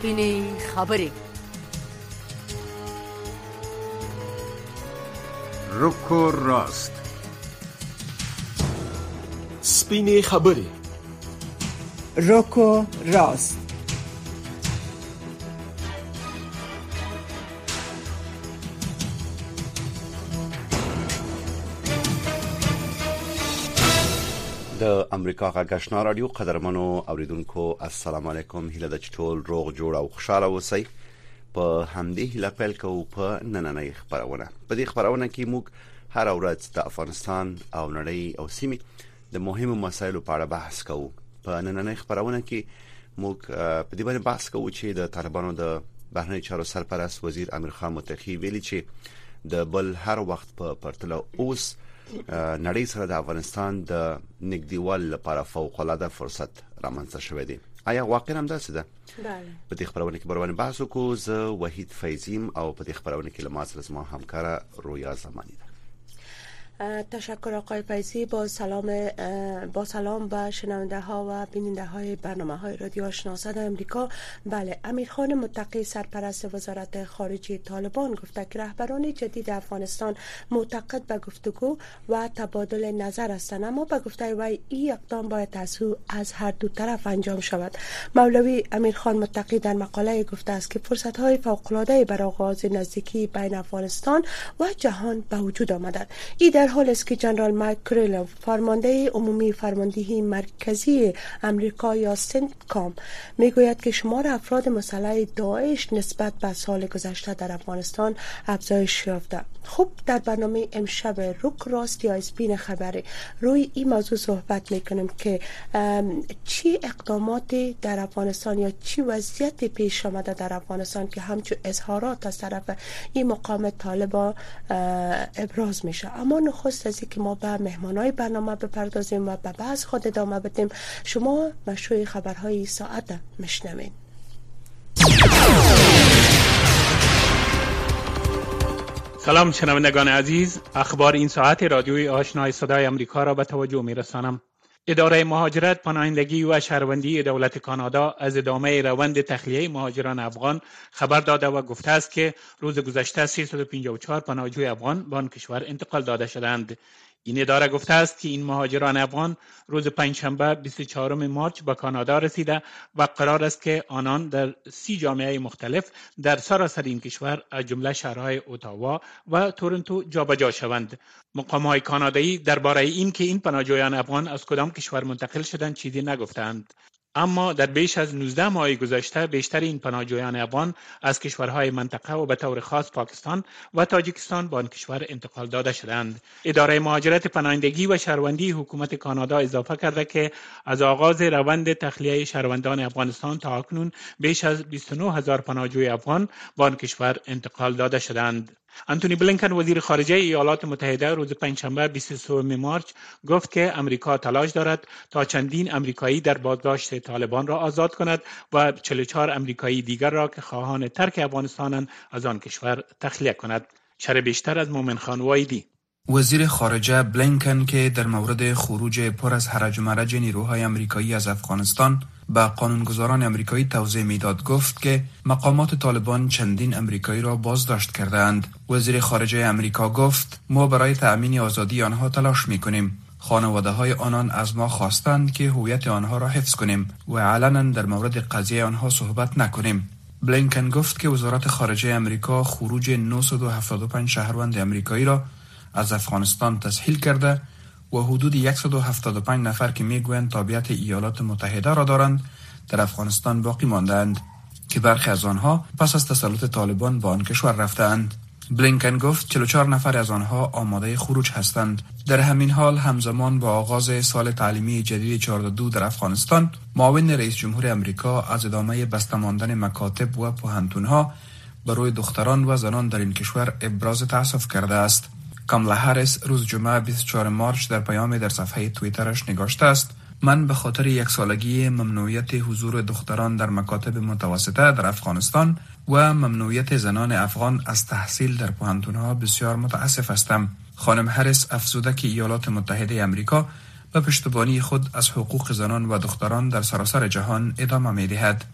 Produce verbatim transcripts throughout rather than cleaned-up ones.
سپینې خبرې. رک و راست. سپینې خبرې. رک و راست. د امریکا غږ آشنا رادیو قدرمنو اوریدونکو السلام علیکم. هیله د ټول روغ جوړ او خوشاله اوسئ. په همدې هیله پیل کوو په نننۍ خبرونه. په دې خبرونه کې موږ هر ورځ د افغانستان او نړۍ او سیمې د مهمو مسایلو په اړه بحث کوو. په نننۍ خبرونه کې موږ په دې باندې بحث کوو چې د طالبانو د بهرنی چارو سرپرست وزیر امیر خان متقی ویلي چې د بل هر وخت په پرتله اوس نړۍ سره د افغانستان د نږدېوالي لپاره فوق‌العاده فرصت رامنځته شوی دی. آیا واقعا هم داسې ده؟ بله. په دې خبرونه کې باندې بحث وکړو. زه وحید فیضیم او په دې خبرونه کې له ما سره زما همکاره رویا زمانی ده. تشکر آقای فیضی. با سلام با سلام به شنونده ها و بیننده های برنامه های رادیو آشنا صدای امریکا. بله، امیر خان متقی سرپرست وزارت خارجه طالبان گفته که رهبران جدید افغانستان معتقد به گفتگو و تبادل نظر هستند، اما به گفته وی این اقدام باید از هر دو طرف انجام شود. مولوی امیر خان متقی در مقاله گفته است که فرصت های فوق العاده برای آغاز نزدیکی بین افغانستان و جهان به وجود آمده. این در حال است که جنرال مایک کریلوف فرمانده عمومی فرماندهی مرکزی امریکا یا سنتکام میگوید که شمار افراد مسلح داعش نسبت به سال گذشته در افغانستان افزایش یافته. خب در برنامه امشب رک راست یا اسپین خبری روی این موضوع صحبت میکنیم که چی اقداماتی در افغانستان یا چی وضعیت پیش آمده در افغانستان که همچون اظهارات از طرف این مقام طالبان ابراز میشه. اما نخست از که ما به مهمانای برنامه بپردازیم و به بحث خود ادامه بدیم، شما مشروع خبرهای ساعت مشنوین. سلام شنوندگان عزیز، اخبار این ساعت رادیوی آشنای صدای امریکا را به توجه می‌رسانم. اداره مهاجرت، پناهندگی و شهروندی دولت کانادا از ادامه روند تخلیه مهاجران افغان خبر داده و گفته است که روز گذشته سیصد و پنجاه و چهار پناهجوی افغان به آن کشور انتقال داده شدند. این اداره گفته است که این مهاجران افغان روز پنجشنبه بیست و چهارم مارس به کانادا رسیده و قرار است که آنان در سی جامعه مختلف در سراسر این کشور از جمله شهرهای اتاوا و تورنتو جابجا شوند. مقام‌های کانادایی درباره این که این پناهجویان افغان از کدام کشور منتقل شدند چیزی نگفتند. اما در بیش از نوزده ماه گذشته بیشتر این پناهجویان افغان از کشورهای منطقه و به طور خاص پاکستان و تاجیکستان به آن کشور انتقال داده شدند. اداره مهاجرت، پناهندگی و شهروندی حکومت کانادا اضافه کرده که از آغاز روند تخلیه شهروندان افغانستان تا اکنون بیش از بیست و نه هزار پناهجوی افغان به آن کشور انتقال داده شدند. انتونی بلینکن وزیر خارجه ایالات متحده روز پنجشنبه بیست و سوم مارس گفت که امریکا تلاش دارد تا چندین امریکایی در بازداشت طالبان را آزاد کند و چهل و چهار امریکایی دیگر را که خواهان ترک افغانستانند از آن کشور تخلیه کند. شرح بیشتر از مومن خان وایدی. وزیر خارجه بلینکن که در مورد خروج پر از هرج و مرج نیروهای امریکایی از افغانستان به قانونگذاران امریکایی توضیح میداد گفت که مقامات طالبان چندین امریکایی را بازداشت کردند. وزیر خارجه امریکا گفت ما برای تأمین آزادی آنها تلاش میکنیم. خانواده های آنان از ما خواستند که هویت آنها را حفظ کنیم و علنا در مورد قضیه آنها صحبت نکنیم. بلینکن گفت که وزارت خارجه امریکا خروج نهصد و هفتاد و پنج شهروند امریکایی را از افغانستان تسهیل کرده و حدود صد و هفتاد و پنج نفر که میگویند تابعیت ایالات متحده را دارند در افغانستان باقی ماندند که برخی از آنها پس از تسلط طالبان به آن کشور رفتند. بلینکن گفت چهل و چهار نفر از آنها آماده خروج هستند. در همین حال همزمان با آغاز سال تعلیمی جدید چهارده دو در افغانستان، معاون رئیس جمهور امریکا از ادامه بسته ماندن مکاتب و پوهنتون‌ها برای دختران و زنان در این کشور ابراز تأسف کرده است. کاملا هریس روز جمعه بیست و چهارم مارس در پیامی در صفحه توییترش نگاشته است: من به خاطر یک سالگی ممنوعیت حضور دختران در مکاتب متوسطه در افغانستان و ممنوعیت زنان افغان از تحصیل در پوهنتون‌ها بسیار متاسف هستم. خانم هریس افزوده که ایالات متحده امریکا به پشتیبانی خود از حقوق زنان و دختران در سراسر جهان ادامه می‌دهد.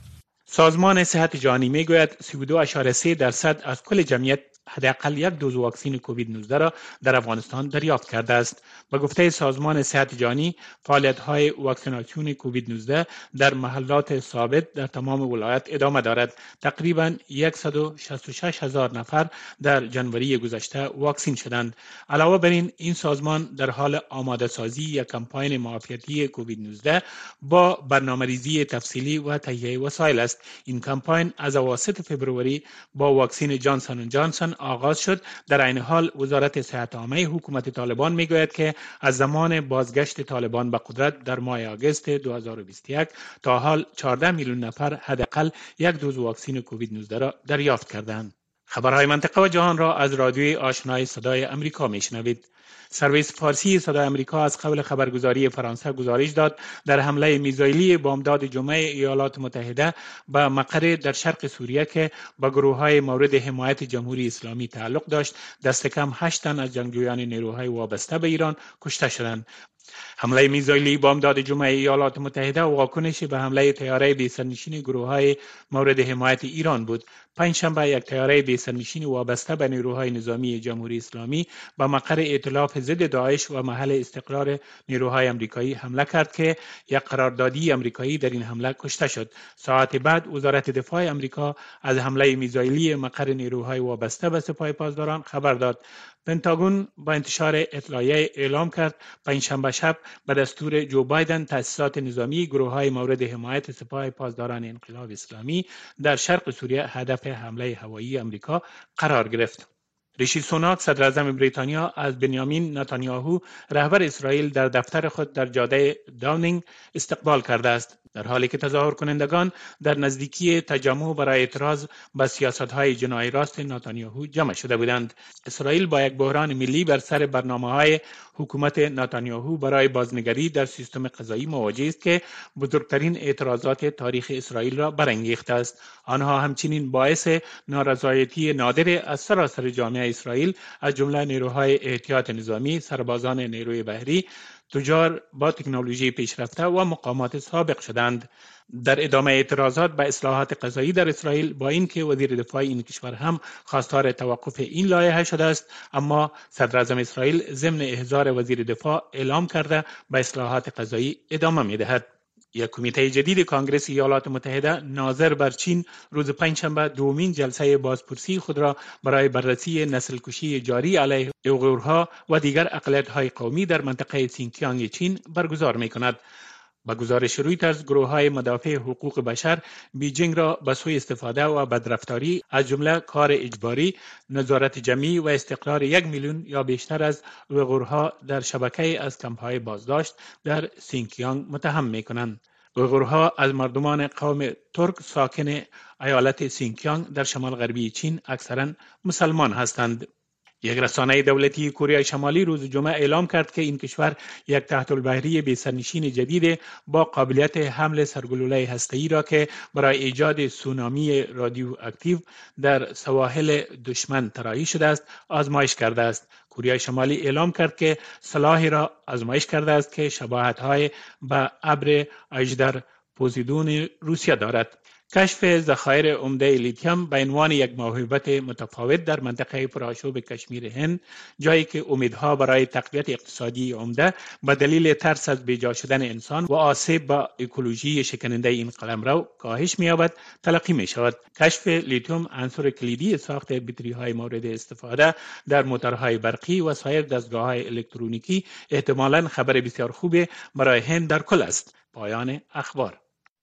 سازمان صحت جهانی میگوید سی و دو ممیز سه درصد از کل جمعیت حداقل یک دوز واکسن کووید نوزده را در افغانستان دریافت کرده است. به گفته سازمان صحت جهانی، فعالیت‌های واکسیناسیون کووید نوزده در محلات ثابت در تمام ولایات ادامه دارد. تقریباً صد و شصت و شش هزار نفر در جنوری گذشته واکسین شدند. علاوه بر این، این سازمان در حال آماده سازی یک کمپاین معافیتی کووید نوزده با برنامه‌ریزی تفصیلی و تهیه وسایل است. این کمپاین از اواسط فوریه با واکسن جانسون اند جانسون آغاز شد. در این حال وزارت صحت عامه حکومت طالبان میگوید که از زمان بازگشت طالبان به قدرت در ماه آگوست دو هزار و بیست و یک تا حال چهارده میلیون نفر حداقل یک دوز واکسن کووید نوزده را دریافت کردند. خبرهای منطقه و جهان را از رادیوی آشنای صدای امریکا میشنوید. سرویس فارسی صدای امریکا از قبل خبرگزاری فرانسه گزارش داد در حمله میزایلی بامداد جمعه ایالات متحده به مقر در شرق سوریه که به گروه‌های مورد حمایت جمهوری اسلامی تعلق داشت، دست کم هشت تن از جنگجویان نیروهای وابسته به ایران کشته شدند. حمله میزایلی بامداد جمعه ایالات متحده واکنش به حمله طیاره بی‌سرنشین گروه‌های مورد حمایت ایران بود. پنجشنبه یک طیاره بی‌سرنشین وابسته به نیروهای نظامی جمهوری اسلامی به مقر ائتلاف ضد داعش و محل استقرار نیروهای آمریکایی حمله کرد که یک قراردادی آمریکایی در این حمله کشته شد. ساعت بعد وزارت دفاع آمریکا از حمله میزایلی مقر نیروهای وابسته به سپاه پاسداران خبر داد. پنتاگون با انتشار اطلاعیه اعلام کرد پنجشنبه شب به دستور جو بایدن تأسیسات نظامی گروه‌های مورد حمایت سپاه پاسداران انقلاب اسلامی در شرق سوریه هدف حمله هوایی آمریکا قرار گرفت. ریشی سوناک صدر اعظم بریتانیا از بنیامین نتانیاهو رهبر اسرائیل در دفتر خود در جاده داونینگ استقبال کرده است، در حالی که تظاهر کنندگان در نزدیکی تجمع برای اعتراض به سیاست‌های جناحی راست نتانیاهو جمع شده بودند. اسرائیل با یک بحران ملی بر سر برنامه‌های حکومت نتانیاهو برای بازنگری در سیستم قضایی مواجه است که بزرگترین اعتراضات تاریخ اسرائیل را برانگیخته است. آنها همچنین باعث نارضایتی نادر از سراسر جامعه اسرائیل از جمله نیروهای احتیاط نظامی، سربازان نیروی بحری، تجار با تکنولوژی پیشرفته و مقامات سابق شدند. در ادامه اعتراضات به اصلاحات قضایی در اسرائیل، با اینکه وزیر دفاع این کشور هم خواستار توقف این لایحه شده است، اما صدر اعظم اسرائیل ضمن احضار وزیر دفاع اعلام کرده به اصلاحات قضایی ادامه می‌دهد. یک کمیته جدید کانگرس ایالات متحده ناظر بر چین روز پنجشنبه دومین جلسه بازپرسی خود را برای بررسی نسل کشی جاری علیه اویغورها و دیگر اقلیت‌های قومی در منطقه سینکیانگ چین برگزار می‌کند. با گزارش رویترز، گروه‌های مدافع حقوق بشر بیجینگ را به سوی استفاده و بدرفتاری از جمله کار اجباری، نظارت جمعی و استقرار یک میلیون یا بیشتر از اویغورها در شبکه از کمپ‌های بازداشت در سینکیانگ متهم می‌کنند. اویغورها از مردمان قوم ترک ساکن ایالت سینکیانگ در شمال غربی چین اکثراً مسلمان هستند. یک رسانه دولتی کره شمالی روز جمعه اعلام کرد که این کشور یک تحت البحری بی‌سرنشین جدید با قابلیت حمل سرگلوله هسته‌ای را که برای ایجاد سونامی رادیواکتیو در سواحل دشمن طراحی شده است آزمایش کرده است. کره شمالی اعلام کرد که سلاحی را آزمایش کرده است که شباهت‌های به ابر اژدر پوزیدون روسیه دارد. کشف ذخایر عمده لیتیم به عنوان یک موهبت متفاوت در منطقه پرآشوب کشمیر هند، جایی که امیدها برای تقویت اقتصادی عمده به دلیل ترس از بیجا شدن انسان و آسیب به اکولوژی شکننده این قلمرو کاهش می‌یابد، تلقی می‌شود. کشف لیتیم عنصر کلیدی ساخت بطری‌های مورد استفاده در موتورهای برقی و سایر دستگاه‌های الکترونیکی احتمالاً خبر بسیار خوبی برای هند در کل است. پایان اخبار.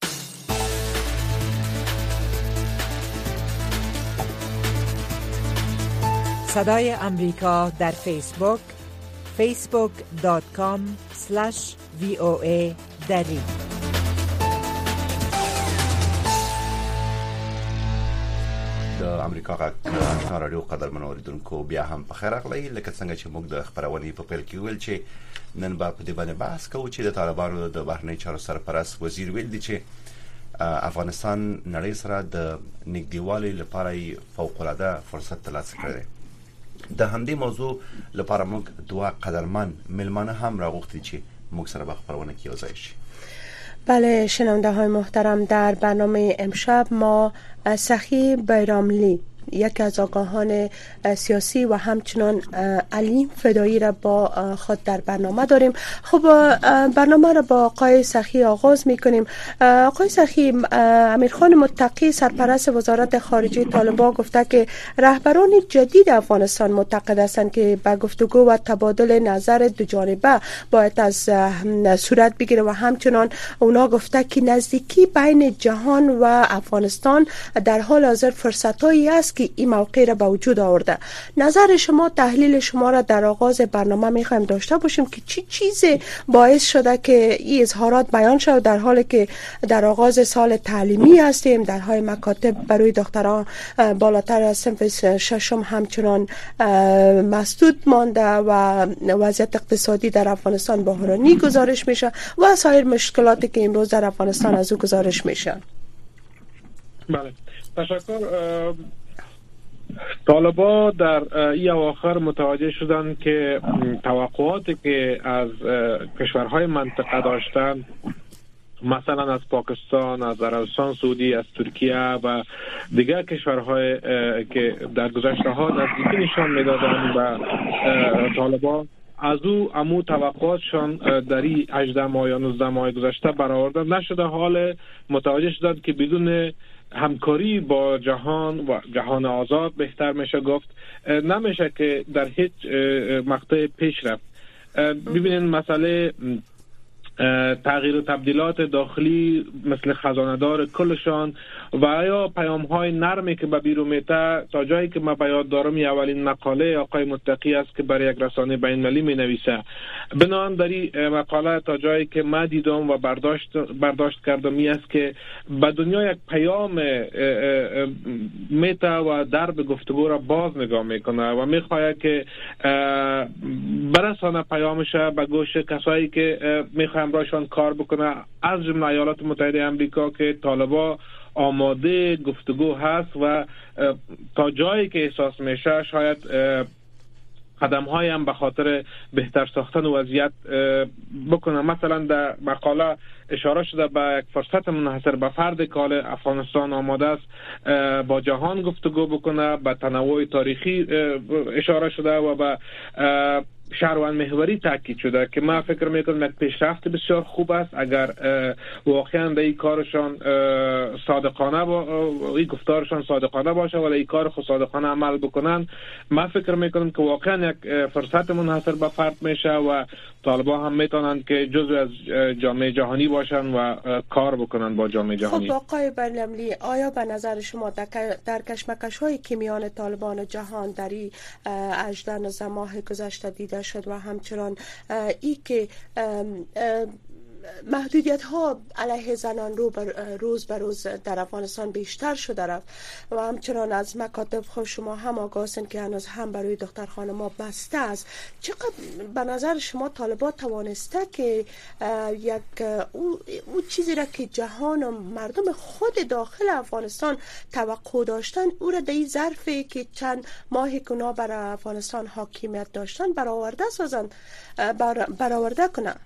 صدای امریکا در فیسبوک فیسبوک دات کام اسلش وی او ای دری. د امریکا غږ آشنا رادیو قدرمن اوریدونکو بیا هم په خیر راغلی. لکه څنګه چې موږ د خبرونې په پیل کې ویل چې نن به په دې باندې بحث کوو چې د طالبانو د بهرنی چارو سرپرست وزیر ویل دي چې افغانستان نړۍ سره د نږدېوالي لپاره فوق العاده فرصت ترلاسه کړی. د همدې موضوع لپاره موږ دوه قدرمن ملمانه هم راغوښتي چې موږ سره به خبرونه کې یوځای شي. بله شنونده های محترم، در برنامه امشب ما سخی بیراملی یکی از آگاهان سیاسی و همچنان علی فدایی را با خود در برنامه داریم. خب برنامه را با آقای سخی آغاز میکنیم. آقای سخی، امیرخان متقی سرپرست وزارت خارجه طالبان گفته که رهبران جدید افغانستان معتقد هستند که به گفتگو و تبادل نظر دو جانبه باید از صورت بگیره و همچنان اونا گفته که نزدیکی بین جهان و افغانستان در حال حاضر فرصتایی است که این موقع را به وجود آورده. نظر شما، تحلیل شما را در آغاز برنامه میخوایم داشته باشیم که چی چیزی باعث شده که این اظهارات بیان شد در حالی که در آغاز سال تعلیمی هستیم، درهای مکاتب برای دختران بالاتر از صنف ششم همچنان مسدود مانده و وضعیت اقتصادی در افغانستان بحرانی گزارش میشه و سایر مشکلاتی که امروز در افغانستان از او گزارش میشه. بله، تشکر. طالبا در این اواخر متوجه شدند که توقعاتی که از کشورهای منطقه داشتن، مثلا از پاکستان، از عربستان سعودی، از ترکیه و دیگر کشورهای که در گذشته ها نزدیکی نشان میدادند و طالبا از او امو توقعاتشان در این هجده ماه یا نوزده ماه گذشته برآورده نشده. حال متوجه شدند که بدون همکاری با جهان و جهان آزاد بهتر میشه گفت نمیشه که در هیچ مقطع پیش رفت. ببینید مسئله تغییر و تبدیلات داخلی مثل خزانه‌دار کلشان و یا پیام های نرمی که به بیرون میته، تا جایی که من بیاد دارم اولین مقاله آقای متقی است که برای یک رسانه بین المللی می نویسه. بنابراین در این مقاله تا جایی که من دیدم و برداشت برداشت کردم این است که به دنیا یک پیام میته و درب گفتگو را باز نگاه میکنه و میخواد که برسانه پیامش به گوش کسایی که میخواد امرایشان کار بکنه، از جمله ایالات متحده آمریکا که طالبا آماده گفتگو هست و تا جایی که احساس میشه شاید قدم های هم به خاطر بهتر ساختن وضعیت بکنه. مثلا در مقاله اشاره شده به یک فرصت منحصر به فرد که افغانستان آماده است با جهان گفتگو بکنه، به تنوع تاریخی اشاره شده و به شهروند محوری تاکید شده که من فکر میکنم یک پیشرفت بسیار خوب است اگر واقعا به این کارشان صادقانه با این گفتارشان صادقانه باشه ولی این کار خود صادقانه عمل بکنن. من فکر میکنم که واقعا یک فرصت منحصر به فرد میشه و طالبان هم میتونن که جزو از جامعه جهانی باشن و کار بکنن با جامعه جهانی. خب آقای بیراملی، آیا به نظر شما در کشمکش هایی که میان طالبان و جهان در این هجده نوزده ماه گذشته دیده شد و همچنان ای که محدودیت ها علیه زنان رو بر روز به روز در افغانستان بیشتر شده رفت و همچنان از مکاتب خود شما هم آگاه هستند که هنوز هم برای دختر خانم ها بسته است. چقدر به نظر شما طالبان توانسته که یک او, او چیزی را که جهان و مردم خود داخل افغانستان توقع داشتن او را در این ظرفی که چند ماهی که اونا بر افغانستان حاکمیت داشتن برآورده سازند بر برآورده کنند؟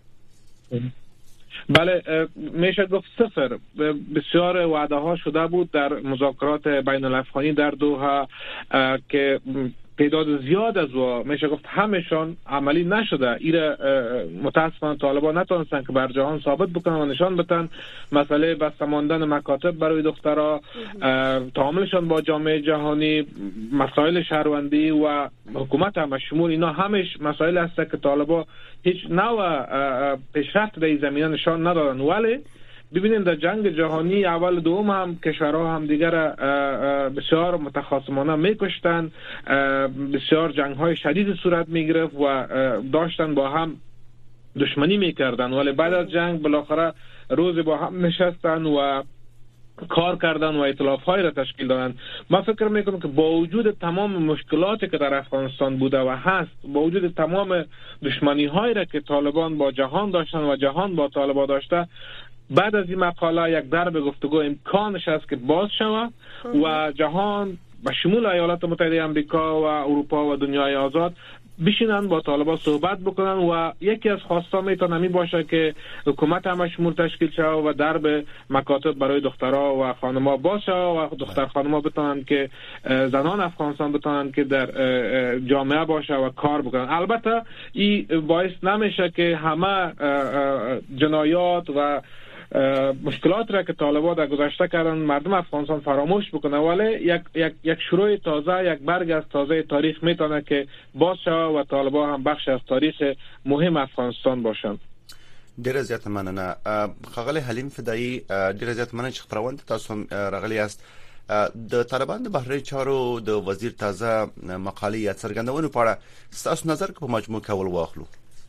بله، میشه گفت صفر. بسیار وعده ها شده بود در مذاکرات بین الافغانی در دوحه که تعداد زیاد از و میشه گفت همشان عملی نشده. ایره متاسفانه طالبان نتونستن که بر جهان ثابت بکنن و نشان بدن مسئله بسته ماندن مکاتب برای دخترها، تعاملشان با جامعه جهانی، مسائل شهروندی و حکومت هم شمول اینا همش مسائل هست که طالبان هیچ نوع پیشرفت در این زمینه نشان ندادن. ولی ببینیم در جنگ جهانی اول دوم هم کشورها هم دیگر بسیار متخاصمانه میکشتن، بسیار جنگ های شدید صورت میگرفت و داشتن با هم دشمنی میکردن، ولی بعد از جنگ بالاخره روز با هم نشستن و کار کردن و ائتلاف های را تشکیل دادن. من فکر میکنم که با وجود تمام مشکلاتی که در افغانستان بوده و هست، با وجود تمام دشمنی هایی را که طالبان با جهان داشتن و جهان با طالبان داشته، بعد از این مقاله یک درب گفتگو امکانش است که باز شود و جهان به شمول ایالات متحده آمریکا و اروپا و دنیای آزاد بشینن با طالبان صحبت بکنن و یکی از خواستان میتونه می باشه که حکومت هم شمول تشکیل شه و درب مکاتب برای دخترها و خانم‌ها باشه و دختر خانم‌ها بتونن که زنان افغانستان بتونن که در جامعه باشه و کار بکنن. البته این باعث نمیشه که همه جنایات و مشکلات را که طالبان در گذشته کردن مردم افغانستان فراموش بکنه، ولی یک یک یک شروع تازه، یک برگ از تازه تاریخ میتونه که باز شود و طالبان هم بخش از تاریخ مهم افغانستان باشند. ډیره زیاته مننه. ښاغلی حلیم فدایي، ډیره زیاته مننه چې خبرونه تاسو راغلی است. د طالبان د بهرنی چارو د وزیر تازه مقالې یا څرګندونې په اړه تاسو نظر په مجموع کول واخلو.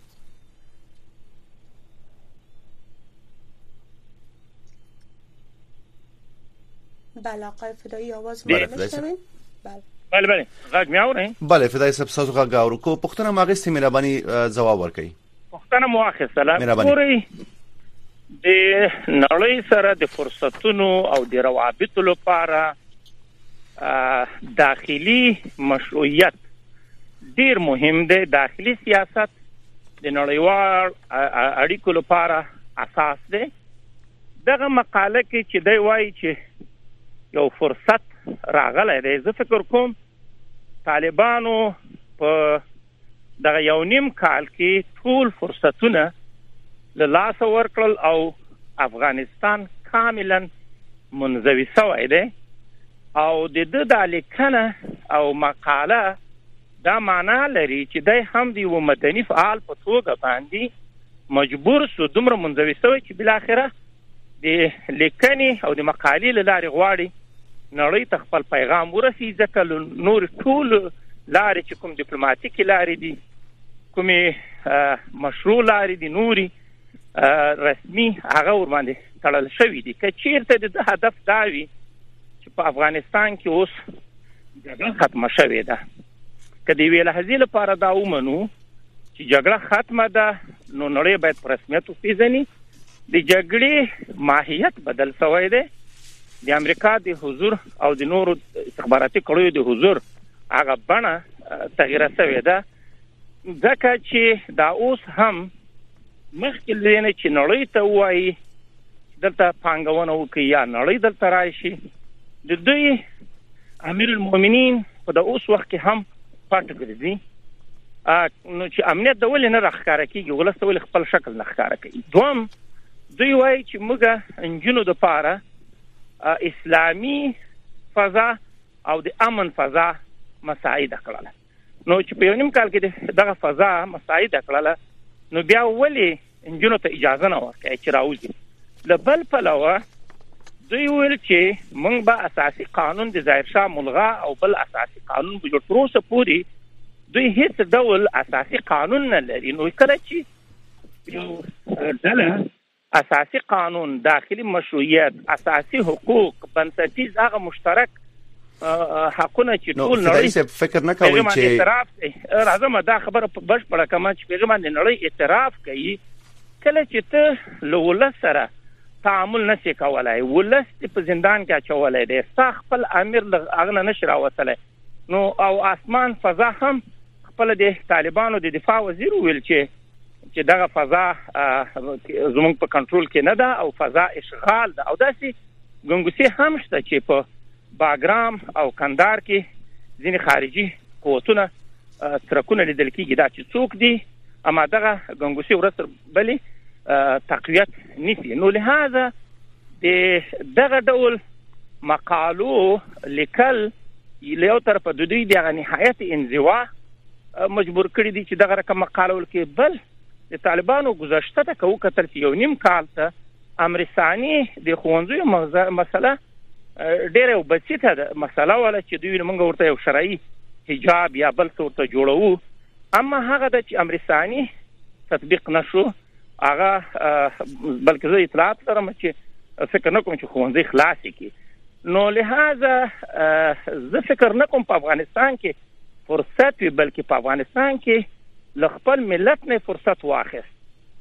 بله آقای فدایی آواز ما میشنوین؟ بله بله بله غږ مې اورئ؟ بله فدایی صاحب تاسو غږ اورو. کو پښتنه ماغستې مهرباني ځواب ورکړئ. پښتنه مو اخیستله. ګورئ د نړۍ سره د فرصتونو او د روابطو لپاره داخلي مشروعیت ډیر مهم دی. داخلي سیاست د نړیوال اړیکو لپاره اساس دی. دغه مقاله کې چې دی وایي چې یو فرصت راغلی دی، زه فکر کوم طالبانو په دغه یو نیم کال کې ټول فرصتونه له لاسه ورکړل او افغانستان کاملا منزوي شوی دی. او د ده دا لیکنه او مقاله دا معنا لري چې دی هم د یو مدني فعال په توګه باندې مجبور سو دومره منزوي شوی چې بالاخره د لیکنې او د مقالې له لارې غواړي نړۍ ته خپل پیغام ورسي، ځکه نور ټول لارې چې کوم ډیپلوماټیکي لارې دي، کومې مشروع لارې دي، نوري رسمي، هغه ورباندې تړل شوي دي. که چیرته د ده هدف دا وي چې په افغانستان کې اوس جګړه ختمه شوې ده، که د یوې لحظې لپاره دا ومنو چې جګړه ختمه ده، نو نړۍ باید په رسمیت وپېژني د جګړې ماهیت بدل شوی دی. د امریکا د حضور او د نورو استخباراتي کړیو د حضور هغه بڼه تغیره شوې ده، ځکه چې دا اوس هم مخکې له نه چې نړۍ ته وایي دلته پانګونه وکړي یا نړۍ دلته راشي، د دوی امیر المؤمنین په د اوس وخت کې هم پټ ګرځي. نو چې امنیت د ولې نه راښکاره کېږي، ولس ته ولې خپل شکل نه ښکاره کوي. دوم دوی وایي چې موږ نجونو دپاره اسلامي فضا او د امن فضا مساعده کړله. نو چې په یو نیم کال کې دغه فضا مساعده کړله، نو بیا ولې نجونو ته اجازه نه ورکوي چې راوځي؟ له بل پلوه دوی ویل چې موږ به اساسي قانون د ظاهرشاه ملغا او بل اساسي قانون به جوړ تر اوسه پورې دوی هیڅ ډول اساسي قانون نه لري. نو کله چې یو ډله اساسي قانون، داخلي مشروعیت، اساسي حقوق، بنسټیز هغه مشترک حقونه چې ټول نړۍ فکر نه کوي چې اعتراف راځم دا خبره بشپړه کما چې پیغام د نړۍ اعتراف کوي، کله چې ته له ولس سره تعامل نشي کولای، ولس په زندان کې اچولای دی، ستا خپل امیر هغه نه نشي راوتلی. نو او اسمان فضا هم خپل د طالبانو د دفاع وزیر ویل چې چې دغه فضا زموږ په کنټرول کې نه ده او فضا اشغال ده. او داسې ګنګوسې هم شته چې په باګرام او کندهار کې ځینې خارجي قوتونه څرکونه لیدل کېږي، دا چې څوک دي، اما دغه ګنګوسې ورځ تر بلې تقویت نیسي. نو لهذا د دغه ډول مقالو لیکل له یو طرفه د دوی دغه نهایت انزوا مجبور کړي دي چې دغه رقم مقاله ولیکي. بل د طالبانو گذشته ته که وکتل چې یو نیم کال ته امر ثاني د ښوونځیو مسله ډېره یو بسیطه ده مسله وله چې دوی موږ ورته یو شرعي حجاب یا بل څه ورته جوړوو، اما هغه ده چې امر ثاني تطبیق نشو هغه، بلکې زه اطلاعات لرم چې فکر نه کوم چې ښوونځي خلاصې کړي. نو لهذا زه فکر نه کوم په افغانستان کې فرصت وي، بلکې په افغانستان کې له خپل ملت نه فرصت واخیست،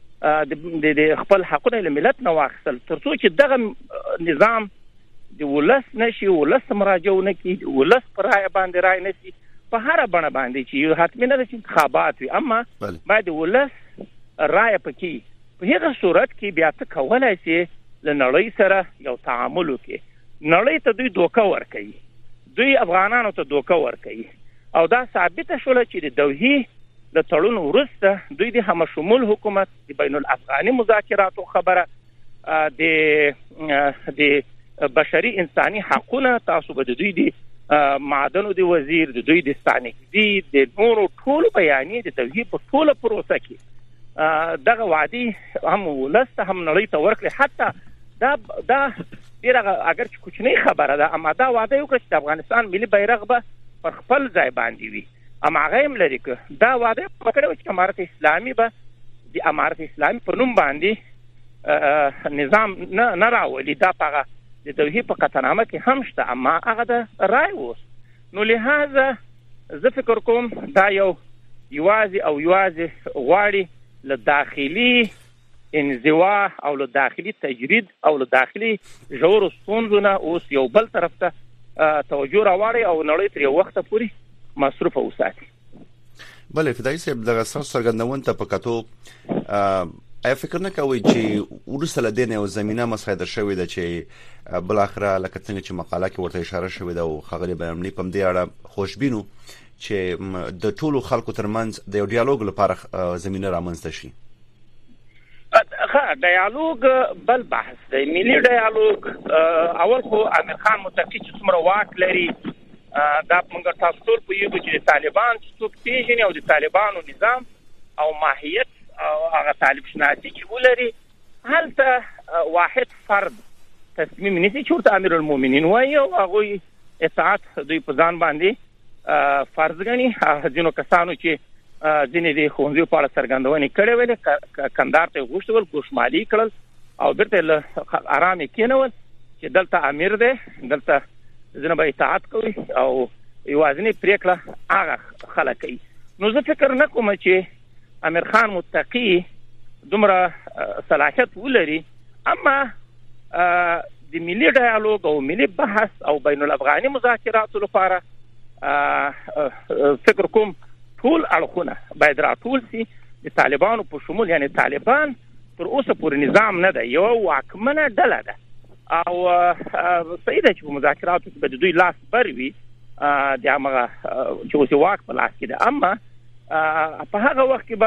د خپل حقونه له ملت نه واخیستل، تر څو چې دغه نظام د ولس نشي، ولس مراجعه ونه کړي، ولس پر رایه باندې رای نشي، په هر بڼه باندې چې یو حتمی نه چې انتخابات وي، اما باید ولس رایه پکې په هغه صورت کې بیا ته کولای شي له نړۍ سره یو تعامل وکړي. نړۍ ته دوی دوکه ورکوي، دوی افغانانو ته دوکه ورکوي او دا ثابته شوله چې د دوحې له تړون وروسته دوی د همشمول حکومت د بین الافغاني مذاکراتو خبره د د بشري انساني حقونه، تاسو به د دوی د معدنو د وزیر، د دوی د ستانکزي، د نورو ټولو بیانیې د دوحې په ټوله پروسه کې دغه وعدې هم ولس ته هم نړۍ ته ورکړي. حتی دا دا ډېره اگر چې کوچنۍ خبره ده، اما دا وعده وکړه چې د افغانستان ملي بیرغ به پر خپل ځای باندې وي، اما هغه هم لري که دا وعده وکړه چې امارت اسلامي به د امارت اسلامي په نوم باندې نظام نه نه راولي. دا په د دوحې په قطعنامه کې هم شته، اما هغه د رای اوس. نو لهذا زه فکر کوم دا یو یوازې او یوازې غواړي له داخلي انزوا او له داخلي تجرید او له داخلي ژورو ستونزو نه اوس یو بل طرف ته توجه راواړي او نړۍ تر یو وخته پورې مصروفه وساتي. بله فدایي صاحب، دغه ستاسو څرګندونې ته په کتو آیا فکر نه کوئ چې وروسته له دې نه یو زمینه مساعده شوې ده چې بالاخره لکه څنګه چې مقاله کې ورته اشاره شوې ده او ښاغلي بیرمني په همدې اړه خوشبینو چې د ټولو خلکو ترمنځ د یو ډیالوګ لپاره زمینه رامنځته شي؟ ښه، ډیالوګ بل بحث دی. ملي ډیالوګ اول خو امیر خان متقي چې څومره واک لري دا موږ تاسو ټول پوهېږو چې د طالبان څوک پېژني او د طالبانو نظام او ماهیت او هغه طالب شناسي چې ولري، هلته واحد فرد تصمیم نیسي چې ورته امیر المؤمنین وایي او هغوی اطاعت دوی په ځان باندې فرض ګڼي. ځینو کسانو چې ځینې د ښوونځیو په اړه څرګندونې کړې ویلې، کندهار ته یې غوښتل، ګوشمالي کړل او بیرته له ارام یې کېنول چې دلته امیر دی، دلته ځینې به اطاعت کوي او یوازینۍ پرېکړه هغه خلک کوي. نو زه فکر نه کوم چې امیر خان متقي دومره صلاحیت ولري، اما د ملي ډیالوګ او ملي بحث او بین الافغاني مذاکراتو لپاره فکر کوم ټول اړخونه باید راټول شي، د طالبانو په شمول. یعنی طالبان تر اوسه پورې نظام نه ده، یو واکمنه ډله ده او صحیح ده چې په مذاکراتو کې به د دوی لاس بر وي د همغه چې اوس واک په لاس کې ده، اما په هغه وخت کې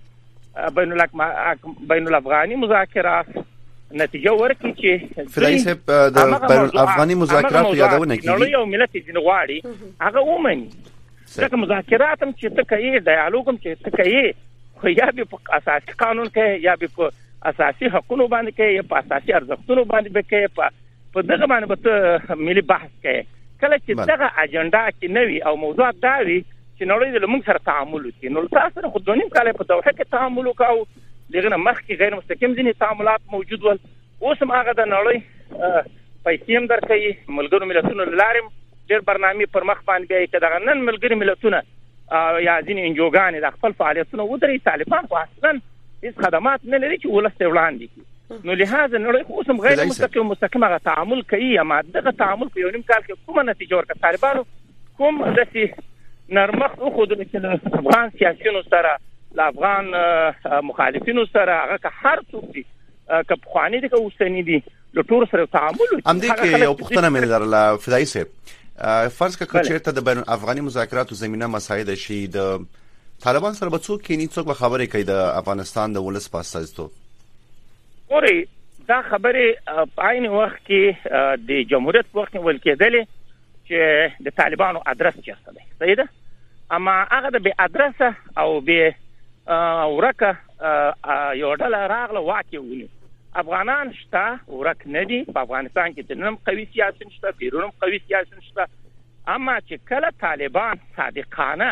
به بین الافغاني مذاکرات نتیجه ورکړي چې فدایي صاحب د بین الافغاني مذاکراتو یادونه کیږي نړۍ او ملت ځینې غواړي هغه ومني. ځکه مذاکرات هم چې ته کوي، ډیالوګ هم چې ته کوي، خو یا به په اساسي قانون کې یا به په اساسي حقوقو باندې کې یا په اساسي ارزښتونو باندې به کې په دغه باندې به ته ملي بحث کوي. کله چې دغه اجنډا کې نه وي او موضوع دا وي چې نړۍ له موږ سره تعامل وکړي، نو تاسو سره خو دوه نیم کاله په دوحه کې تعامل وکړو، دغه نه مخکې غیر مستقیم ځینې تعاملات موجود ول، اوس هم هغه د نړۍ پیسې هم درکوي، ملګرو ملتونو له لارې ډېر برنامې پر مخ باندې بیایي. که دغه نن ملګري ملتونه یا ځینې انجوګانې د خپل فعالیتونه ودرېږي، طالبان خو اصلا هېڅ خدمات نه لري چې ولس ته وړاندې کړي. نو لهذا نړۍ خو اوس هم غیر مستقیم مستقیم هغه تعامل کوي، اما دغه تعامل په یو نیم کال کې کومه نتیجه ورکړه؟ طالبانو کوم داسې نرمښت وښودلو چې له افغان سیاسیونو سره، له افغان مخالفینو سره، هغه که هر څوک دي، که پخواني دي که اوسني دي، له ټولو سره تعامل وکړي. همدې کې یو پوښتنه مې لرله فدایي صاحب، فرض کړه که چېرته د بین الافغاني مذاکراتو زمینه مساعده شي، د طالبان سره به څوک کینی، څوک به خبرې کوي د افغانستان د ولس په استازیتوب؟ ګورئ، دا خبرې په عین وخت کې د جمهوریت په وخت کې ویل کېدلې چې د طالبانو ادرس چېرته دی، صحیح ده، اما هغه د بې ادرسه او بې ورکه یوه ډله راغله واک یې ونیو. افغانان شته، ورک نه دي، په افغانستان کې دننه هم قوي سیاسي شته، بیرون هم قوي سیاسي شته، اما چې کله طالبان صادقانه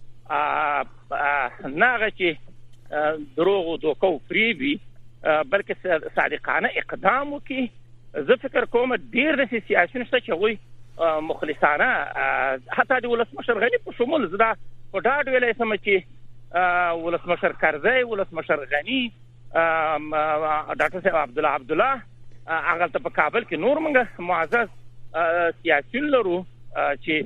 نه هغه چې دروغ و دوکه و فریب وي بلکې صادقانه اقدام وکړي، زه فکر کوم ډېر داسې سیاسیون شته چې هغوی مخلصانه حتی د ولسمشر غني په شمول، زه دا په ډاډ ویلی شم چې ولسمشر کرزی، ولسمشر غني، ډاکټر صاحب عبدالله عبدالله، هغلته په کابل کې نور موږ معزز سیاسیون لرو چې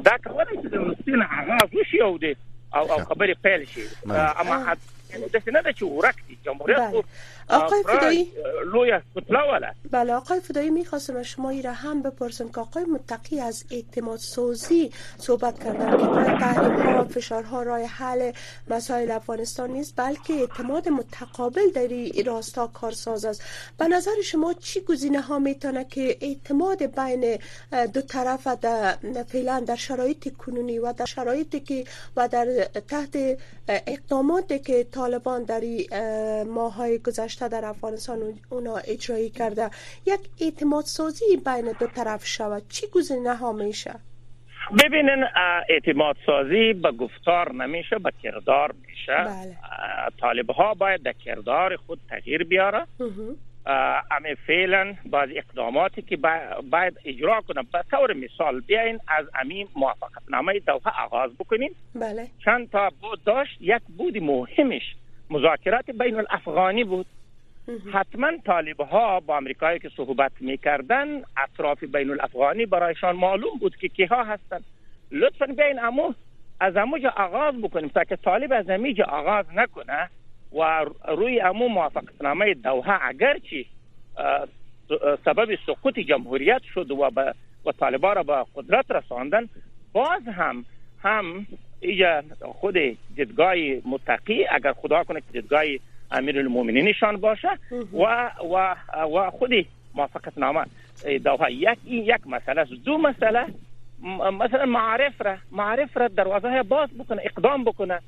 دا کولای شي د روسیې آغاز وشي او د او خبرې پیل شي اما دست نه ده که ورک دي جمهوریت بله. آقای فدایی لویا کتلاوله بله آقای فدایی میخواستم از شما این را هم بپرسم که آقای متقی از اعتماد سازی صحبت کردن که برای تحریم ها و فشارها راه حل مسائل افغانستان نیست بلکه اعتماد متقابل در این راستا کارساز است. به نظر شما چی گزینه ها میتونه که اعتماد بین دو طرف در فعلا در شرایط کنونی و در شرایطی که و در تحت اقداماتی که طالبان در ماه‌های گذشته در افغانستان اونا اجرایی کرده یک اعتماد سازی بین دو طرف شود چی گزینه ها میشه؟ ببینن اعتماد سازی به گفتار نمیشه به کردار میشه. بله. طالب ها باید در کردار خود تغییر بیاره. اما فعلا بعض اقداماتی که باید اجرا کنه به طور مثال بیاین از امین موافقتنامه دوحه آغاز بکنیم. بله. چند تا بود داشت یک بود مهمش مذاکرات بین الافغانی بود. حتما طالب ها با امریکایی که صحبت میکردن اطراف بین الافغانی برایشان معلوم بود که کیها هستن. لطفا بیاین امو از اموجا آغاز بکنیم تا که طالب از امیجا آغاز نکنه و روی امو موافقتنامه دوحه اگرچه سبب سقوط جمهوریت شد و و طالبان را به قدرت رساندن باز هم هم ایجا خود دیدگاه متقی اگر خدا کنه که دیدگاه امیرالمومنینشان باشه و و و خود موافقتنامه دوحه یک این یک مسئله است. دو مسئله مثلا معارف را معارف را دروازه باز بکنه اقدام بکنه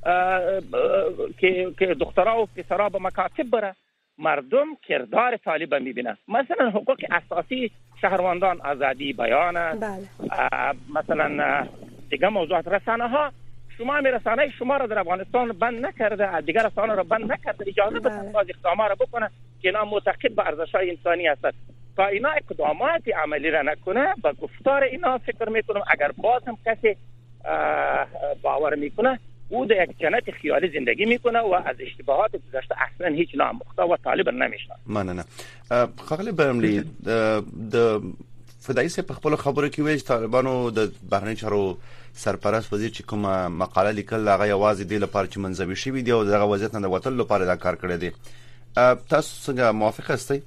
که که دخترها و پسرها به مکاتب بره مردم کردار طالب میبینه مثلا حقوق اساسی شهروندان آزادی بیان بله. مثلا دیگه موضوعات رسانه ها شما می رسانه شما را در افغانستان بند نکرده دیگر رسانه را بند نکرده اجازه بده بله. باز اقدامات را بکنه که اینا معتقد به ارزش‌های انسانی هستند تا اینا اقدامات عملی را نکنه با گفتار اینا فکر میکنم اگر باز هم کسی باور میکنه او در یک جنت خیالی زندگی میکنه و از اشتباهات گذشته اصلا هیچ نامخته و طالب نمیشنه. مننه. خاغلی برملی د فدایي سه په خپل خبرو کې ویل طالبانو د بهرنی چارو سرپرست وزیر چې کومه مقاله لیکل هغه یوازې د لپاره چې منځوي شوی دی او دغه وضعیت نه د وټل لپاره دا کار کړی دی. تاسو څنګه موافق هستئ؟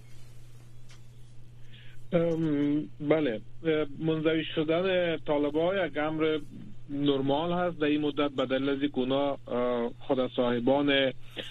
بله منزوی شدن طالبان یک امر نرمال هست در این مدت به دلیل از اینکه اونا خود صاحبان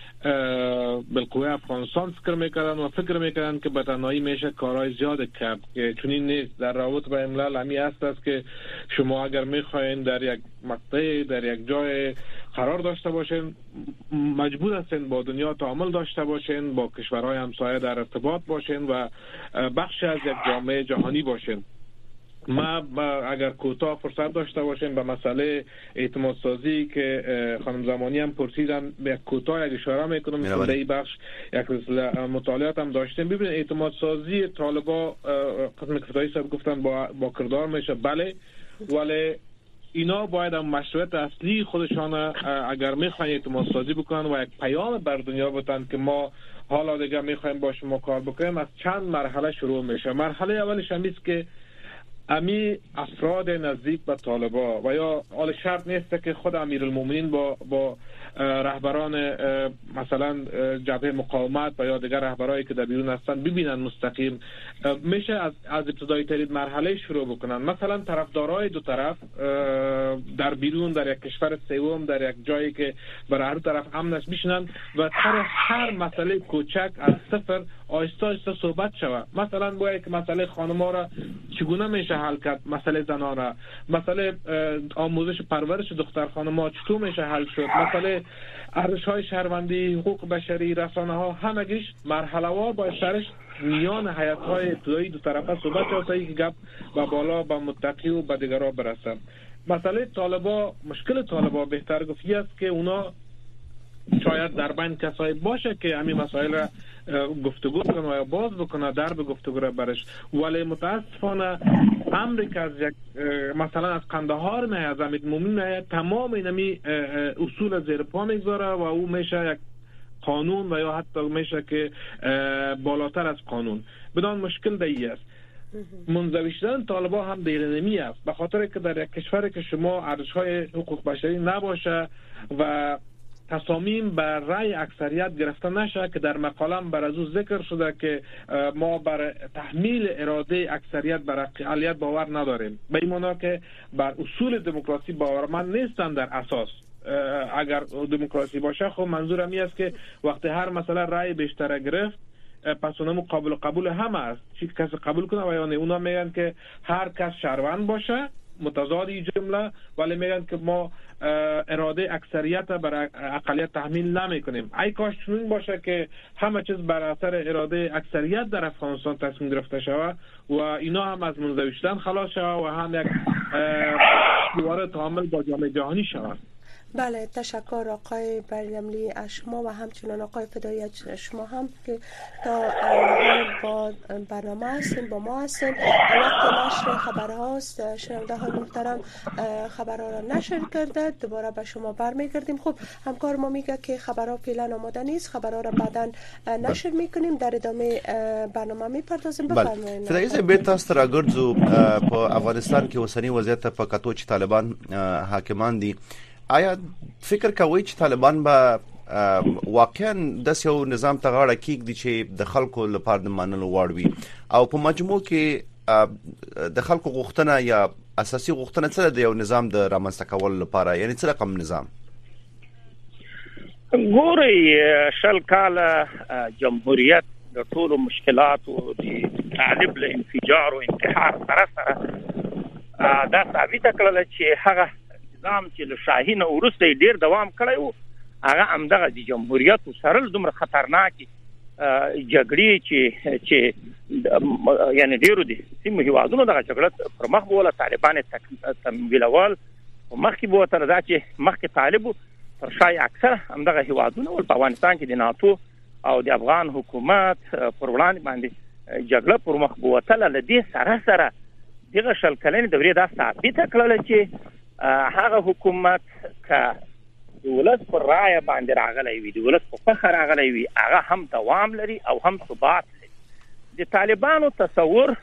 بالقوه افغانستان فکر میکردن و فکر میکردن که به تنهایی میشه کارهای زیاد کرد که چنین نیست. در رابطه با ملل همی هست است که شما اگر میخواین در یک مقطع در یک جای قرار داشته باشین مجبور هستین با دنیا تعامل داشته باشین با کشورهای همسایه در ارتباط باشین و بخش از یک جامعه جهانی باشین. ما اگر کوتاه فرصت داشته باشیم به مسئله اعتماد سازی که خانم زمانی هم پرسیدن به کوتاه یک اشاره میکنم در این بخش یک مطالعات هم داشتیم. ببینید اعتماد سازی طالبا قسم کفتایی صاحب گفتن با با کردار میشه بله ولی اینا باید هم مشروعیت اصلی خودشان اگر میخواین اعتماد سازی بکنن و یک پیام بر دنیا بدن که ما حالا دیگه میخوایم با شما کار بکنیم از چند مرحله شروع میشه. مرحله اولش هم است که امی افراد نزدیک به طالبا و یا حال شرط نیست که خود امیرالمومنین با با رهبران مثلا جبهه مقاومت و یا دیگر رهبرایی که در بیرون هستن ببینن مستقیم میشه از از ابتدایی ترین مرحله شروع بکنن. مثلا طرفدارای دو طرف در بیرون در یک کشور سوم در یک جایی که برای هر طرف امن است بشینن و سر هر مسئله کوچک از صفر آهسته آهسته صحبت شود. مثلا باید که مسئله خانم‌ها را چگونه میشه حل کرد، مسئله زنان را، مسئله آموزش پرورش دختر خانم‌ها چطور میشه حل شد، مسئله ارزش‌های شهروندی، حقوق بشری، رسانه‌ها، همگیش مرحله‌وار باید سرش میان حیات‌های ابتدایی دو طرفه صحبت شد تا اینکه گپ به بالا به متقی و به دیگرها برسه. مسئله طالبا، مشکل طالبا بهتر گفتی است که اونا شاید در بین کسایی باشه که همین مسائل را گفتگو کنه و باز بکنه درب گفتگو را برش، ولی متاسفانه امریکا از یک مثلا از قندهار نه از امیرالمومنین نه تمام اینمی اصول زیر پا میگذاره و او میشه یک قانون و یا حتی میشه که بالاتر از قانون. بدان مشکل دیگه است. منزوی شدن طالبان هم دیرنمی است، به خاطر که در یک کشوری که شما ارزش‌های حقوق بشری نباشه و تصامیم بر رأی اکثریت گرفته نشه که در مقالم بر از او ذکر شده که ما بر تحمیل اراده اکثریت بر اقلیت باور نداریم، به این معنی که بر اصول دموکراسی باورمند نیستن. در اساس اگر دموکراسی باشه خب منظورم این است که وقتی هر مسئله رأی بیشتر گرفت پس اونم قابل قبول همه است، چی کسی قبول کنه و یا نه. اونا میگن که هر کس شهروند باشه، متضاد این جمله، ولی میگن که ما اراده اکثریت بر اقلیت تحمیل نمی کنیم. ای کاش چنین باشه که همه چیز بر اثر اراده اکثریت در افغانستان تصمیم گرفته شود و اینا هم از منزوی شدن خلاص شود و هم یک دوباره تعامل با جامعه جهانی شود. بله، تشکر آقای بریلملی از شما و همچنان آقای فدایی از شما هم که تا با برنامه هستین، با ما هستین. وقت نشر خبرهاست، شنونده های محترم خبرها را نشر کرده، دوباره به شما برمیگردیم. خب همکار ما میگه که خبرها فعلا آماده نیست، خبرها را بعدا نشر میکنیم، در ادامه برنامه میپردازیم. بفرمایید. فدایی زه به تاسو راګرځو په افغانستان کې اوسنی وضعیت په کتو چې طالبان حاکمان دي، آیا فکر کوئ چې طالبان به واقعا د یو نظام ته غاړه کېږدي چې د خلکو لپاره د منلو وړ وي او په مجموع کې د خلکو غوښتنه یا اساسي غوښتنه څه ده د یو نظام د رامنځته کولو لپاره، یعنی څه رقم نظام؟ ګورئ، شل کاله جمهوریت د ټولو مشکلاتو د طالب له انفجار او انتحار سره سره دا ثابته کړله چې هغه نظام چې له شاهین وروسته ډیر دوام کړی وو هغه همدغه د جمهوریت سره دومره خطرناکې جګړې چې چې یعنی ډیرو دي سیمو هیوادونو دغه جګړه پر مخ بوله، طالبان تمویلول او مخکې بوتله دا چې مخکې طالبو پر شای اکثر همدغه هیوادونه ول په افغانستان کې د ناتو او د افغان حکومت پر وړاندې باندې جګړه پر مخ بوتله. له دې سره سره دغه شل کلنې دورې دا ثابته کړله چې هغه حکومت که د ولس پر رایه باندې راغلی وي، د ولس په خوښه راغلی وي، هغه هم دوام لري او هم ثبات لري. د طالبانو تصور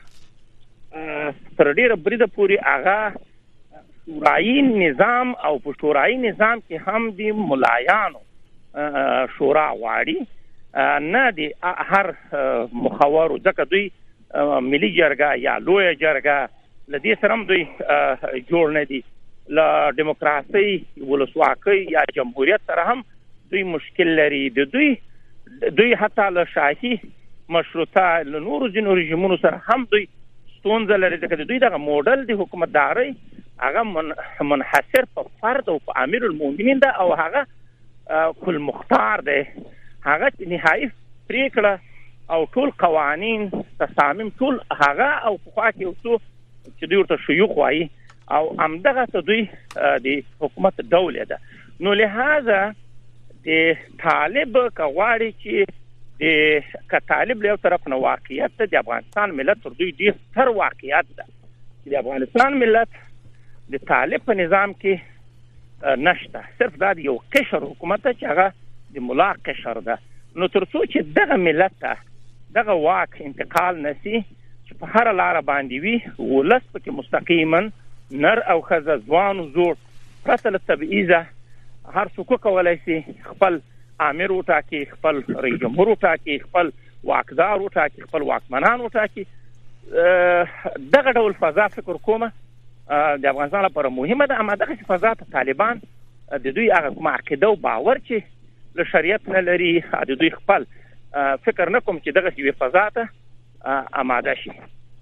تر ډیره بریده پورې هغه شورایي نظام او په شورایي نظام کې هم د ملایانو شورا غواړي، نه د هر مخورو، ځکه دوی ملي جرګه یا لویه جرګه له دې سره هم دوی جوړ نه دي، له دیموکراسي ولسواکۍ یا جمهوریت سره هم دوی مشکل لري. د دوی دوی حتی له شاهي مشروطه له نورو ځینو رژیمونو سره هم دوی ستونزه لري، ځکه د دوی دغه موډل د حکومتدارۍ هغه منحصر په فرد او په امیر المؤمنین ده او هغه کل مختار ده، هغه نهایي پریکړه او ټول قوانین تصامیم ټول هغه او په خوا کې یو څو چې دوی ورته شيوخ وایي او همدغه ته دوی د حکومت دوله ده. نو لهذا د طالب کغواړي چې د ک طالب له طرف نه واقعیت د افغانستان ملت تر دوی ډیر ستر واقعیت ده. د افغانستان ملت د طالب په نظام کې نشته، صرف دا یو قشر حکومت چې هغه د ملا قشر ده. نو تر څو چې دغه ملت ته دغه واک انتقال نسی چې په هر لار باندې وي، ولس پکې مستقیما نر او ښځه ځوان او زوړ پرته له تبعیضه هر څوک کولی شي خپل امیر وټاکي، خپل رئیس جمهور وټاکي، خپل واکدار وټاکي، خپل واکمنان وټاکي. دغه ډول فضا فکر کومه د افغانستان لپاره مهمه ده. اما دغه فضا ته طالبان د دوی هغه کومه عقیده او باور چې له شریعت نه لري، د دوی خپل فکر نه کوم چې دغه یوه فضا ته آماده شي.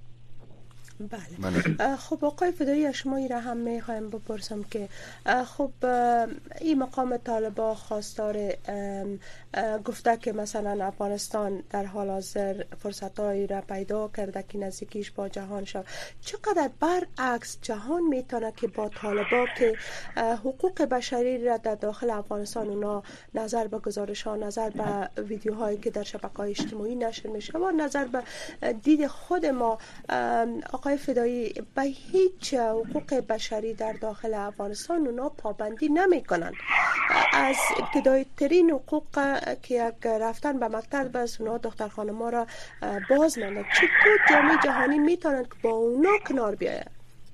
بله. خب آقای فدایی شما ای را هم میخوایم بپرسم که خب این مقام طالبان خواستار گفته که مثلا افغانستان در حال حاضر فرصتایی را پیدا کرده که نزدیکیش با جهان شد، چقدر برعکس جهان میتونه که با طالبان که حقوق بشری را در داخل افغانستان اونا نظر به گزارش ها، نظر به ویدیوهایی که در شبکه‌های اجتماعی نشر میشه و نظر به دید خود ما، آقای آقای فدایی به هیچ حقوق بشری در داخل افغانستان اونا پابندی نمی کنند. از ابتدایی ترین حقوق که یک رفتن به مکتب بس اونا دختر خانم ها را باز ماندن. چطور جامعه جهانی میتونند که با اونا کنار بیاید؟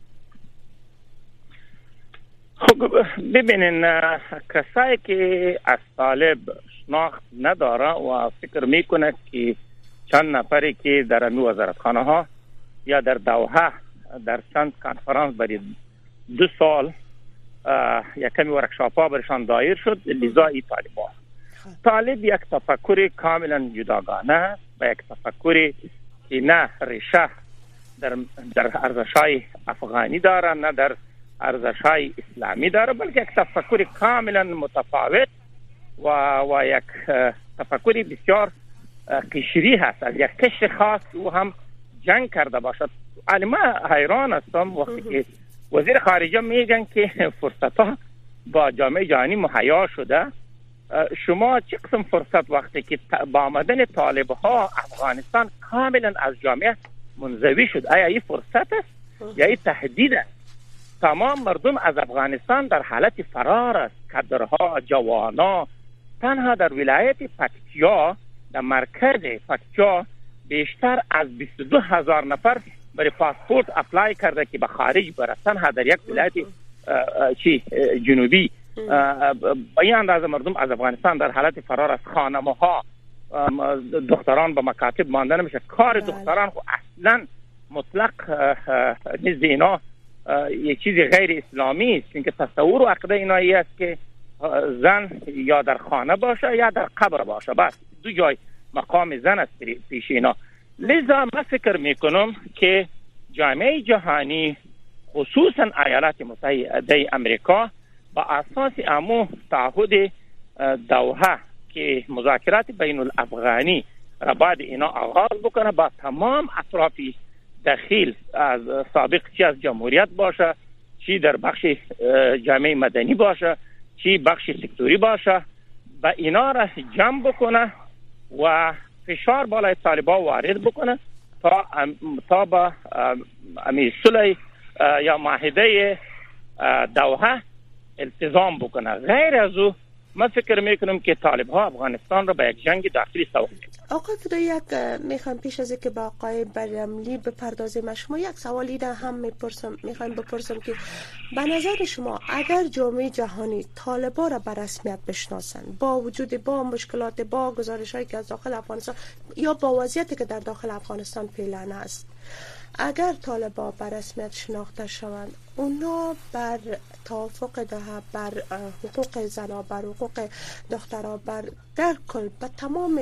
خب ببینین، کسایی که از طالب شناخت نداره و فکر میکنه که چند نفری که در امی وزارتخانه ها یا در دوحه در چند کنفرانس برای دو سال یک کمی ورکشاپ ها برشان دایر شد، لذا ای طالب ها. طالب یک تفکر کاملا جداگانه است و یک تفکری که نه ریشه در, در ارزش‌های افغانی داره نه در ارزش‌های اسلامی داره، بلکه یک تفکر کاملا متفاوت و و یک تفکری بسیار قشری هست، از یک قشر خاص او هم جنگ کرده باشد. علما حیران هستم وقتی که وزیر خارجه میگن که فرصت ها با جامعه جهانی مهیا شده. شما چه قسم فرصت وقتی که با آمدن طالب ها افغانستان کاملا از جامعه منزوی شد؟ آیا این فرصت است یا این تهدید است؟ تمام مردم از افغانستان در حالت فرار است. کادرها، جوانا، تنها در ولایت پکتیا در مرکز پکتیا بیشتر از بیست و دو هزار نفر برای پاسپورت اپلای کرده که به خارج بره، تنها در یک ولایت چی جنوبی. با این اندازه مردم از افغانستان در حالت فرار است. خانمه ها، دختران به مکاتب مانده نمیشه. کار دختران خو اصلا مطلق نزد اینا یک چیز غیر اسلامی است، چون تصور و عقیده اینا ای است که زن یا در خانه باشه یا در قبر باشه، بس دو جای مقام زن است پیش اینا. لذا من فکر میکنم که جامعه جهانی خصوصا ایالات متحده امریکا با اساس امو تعهد دوحه که مذاکرات بین الافغانی را بعد اینا آغاز بکنه با تمام اطراف داخل، از سابق چی از جمهوریت باشه، چی در بخش جامعه مدنی باشه، چی بخش سکتوری باشه، و اینا را جمع بکنه و فشار بالای طالبان وارد بکنه تا تا با امیر صلح یا معاهده دوحه التزام بکنه. غیر از او من فکر میکنم که طالب ها افغانستان را به یک جنگ داخلی سوق میکنه. آقای فدایی، یک میخوام پیش از اینکه با آقای برملی بپردازیم شما یک سوالی را هم میپرسم میخوام بپرسم که به نظر شما اگر جامعه جهانی طالبان را به رسمیت بشناسن با وجود با مشکلات با گزارش‌هایی که از داخل افغانستان یا با وضعیتی که در داخل افغانستان پیلانه است، اگر طالبان به رسمیت شناخته شوند، اونا بر توافق دوحه، بر حقوق زنها، بر حقوق دخترها، بر در کل به تمام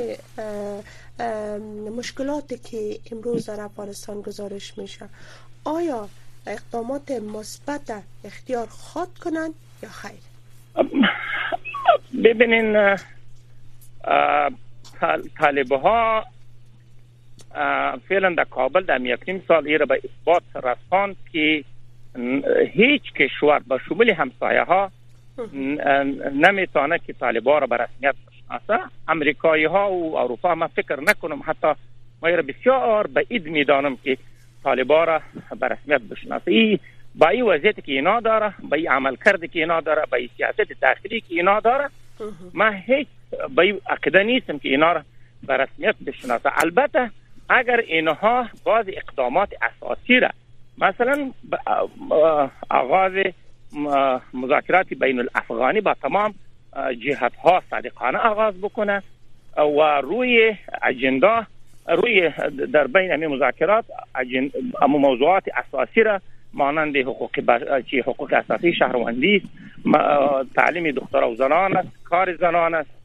مشکلاتی که امروز در افغانستان گزارش میشه، آیا اقدامات مثبت اختیار خواهد کنند یا خیر؟ ببینین، طالبها فعلا در کابل در یکم سال ایره به اثبات رساند که هیچ کشور با شمول همسایه ها نمیتونه که طالبان را به رسمیت بشناسه. امریکایی ها و اروپا ما فکر نکنم، حتی ما ایره بسیار بعید میدانم که طالبان را به رسمیت بشناسه. ای با این وضعیتی که اینا داره، با این عمل کرده که اینا داره، با این سیاست داخلی که اینا داره، ما هیچ با این عقیده نیستم که اینا را به رسمیت بشناسه. البته اگر اینها بعض اقدامات اساسی را، مثلا آغاز مذاکرات بین الافغانی با تمام جهت ها صادقانه آغاز بکنه و روی اجندا روی در بین همین مذاکرات اما موضوعات اساسی را مانند حقوق بشری، حقوق اساسی، شهروندی، تعلیم دختران و زنان است، کار زنان است،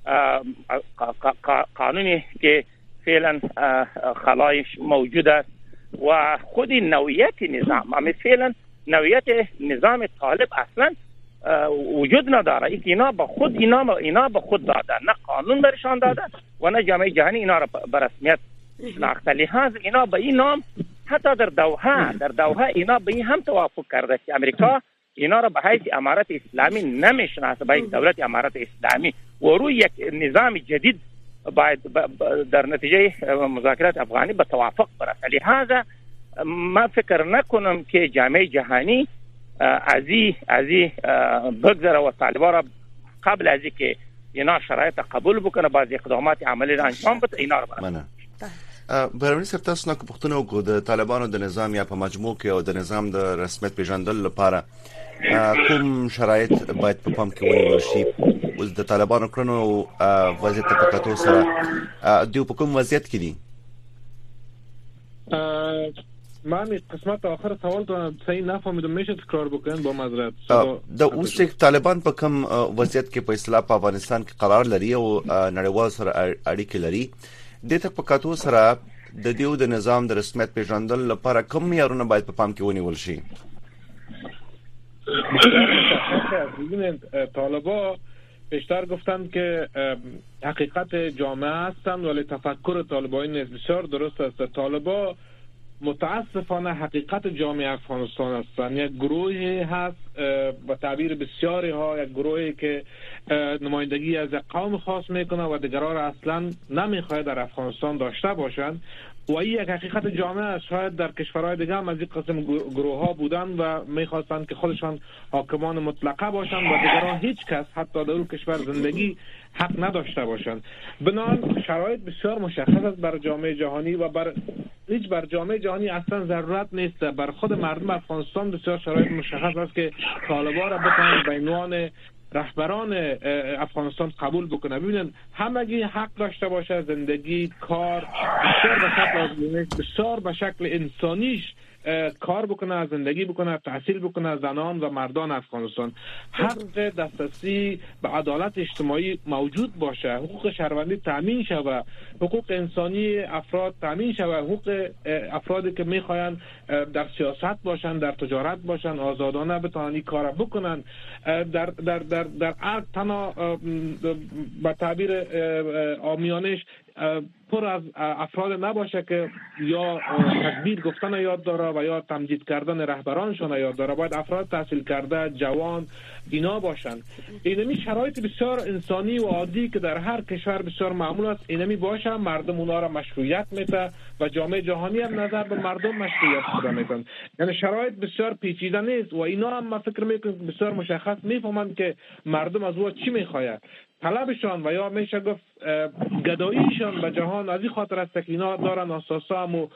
قانونی که فعلا خلایش موجود است و خود نوعیت نظام، اما فعلا نوعیت نظام طالب اصلا وجود نداره. ای که اینا به خود اینا اینا به خود دادن، نه قانون برشان داده و نه جامعه جهانی اینا را به رسمیت شناخته. لحاظ اینا به این نام حتی در دوحه در دوحه اینا به این هم توافق کرده که امریکا اینا را به حیث امارت اسلامی نمیشناسه، به یک دولت امارت اسلامی، و روی یک نظام جدید باید در نتیجه مذاکرات افغانی به توافق برسه. لحاظا من فکر نکنم که جامعه جهانی ازی ازی بگذره و طالبان را قبل از اینکه اینا شرایط قبول بکنه بعض اقدامات عملی را انجام بده اینا را برنه. برابري سره تاسو نه پښتنه وکړو د طالبانو د نظام یا په مجموع کې او د نظام د رسمیت پیژندل لپاره کوم شرایط باید په پام کې ونیول شي. اوس د طالبانو کړنو وضعیت په کتو سره دوی په کوم وضعیت کې دي؟ من قسمت آخر سوال تو صحیح نفهمیدم، میشه تکرار بکنن با معذرت؟ د اوس طالبان په کوم وضعیت کې په اصطلاح په افغانستان کې قرار لري او نړیوال سره اړیکې لري؟ دته په کتو سره د دیو د نظام د رسمیت پیژندل لپاره کوم معیارونه باید په پام کې ونیول شي؟ ببینید طالبان بیشتر گفتند که حقیقت جامعه هستند ولی تفکر طالبان نیست. بسیار درست است. طالبان متاسفانه حقیقت جامعه افغانستان هستند. یک گروهی هست به تعبیر بسیاری ها، یک گروهی که نمایندگی از قوم خاص میکنه و دیگران را اصلا نمیخواد در افغانستان داشته باشند و این یک حقیقت جامعه است. شاید در کشورهای دیگه هم از این قسم گروه ها بودن و میخواستند که خودشان حاکمان مطلقه باشند و دیگران هیچ کس حتی در اون کشور زندگی حق نداشته باشند. بنابراین شرایط بسیار مشخص است بر جامعه جهانی و بر هیچ بر جامعه جهانی اصلا ضرورت نیست. بر خود مردم افغانستان بسیار شرایط مشخص است که طالبان را بتوانند به عنوان رهبران افغانستان قبول بکنه. ببینن همگی حق داشته باشه، زندگی، کار، بسیار به شکل بسیار به شکل انسانیش کار بکنه، زندگی بکنه، تحصیل بکنه. زنان و مردان افغانستان حق دسترسی به عدالت اجتماعی موجود باشه، حقوق شهروندی تامین شوه، حقوق انسانی افراد تامین شوه، حقوق افرادی که میخواین در سیاست باشن، در تجارت باشن، آزادانه بتونن کار بکنن، در در در در هر تنها به تعبیر عامیانش پر از افراد نباشه که یا تکبیر گفتن یاد داره و یا تمجید کردن رهبرانشون یاد داره. باید افراد تحصیل کرده، جوان اینا باشن. اینمی شرایط بسیار انسانی و عادی که در هر کشور بسیار معمول است اینمی باشه. مردم اونا را مشروعیت میده و جامعه جهانی هم نظر به مردم مشروعیت خدا میدن. یعنی شرایط بسیار پیچیده نیست و اینا هم من فکر میکنم بسیار مشخص میفهمند که مردم از او چی میخواهد. طلبشان و یا میشه گفت گداییشان به جهان از این خاطر است که اینا دارن اساسا هم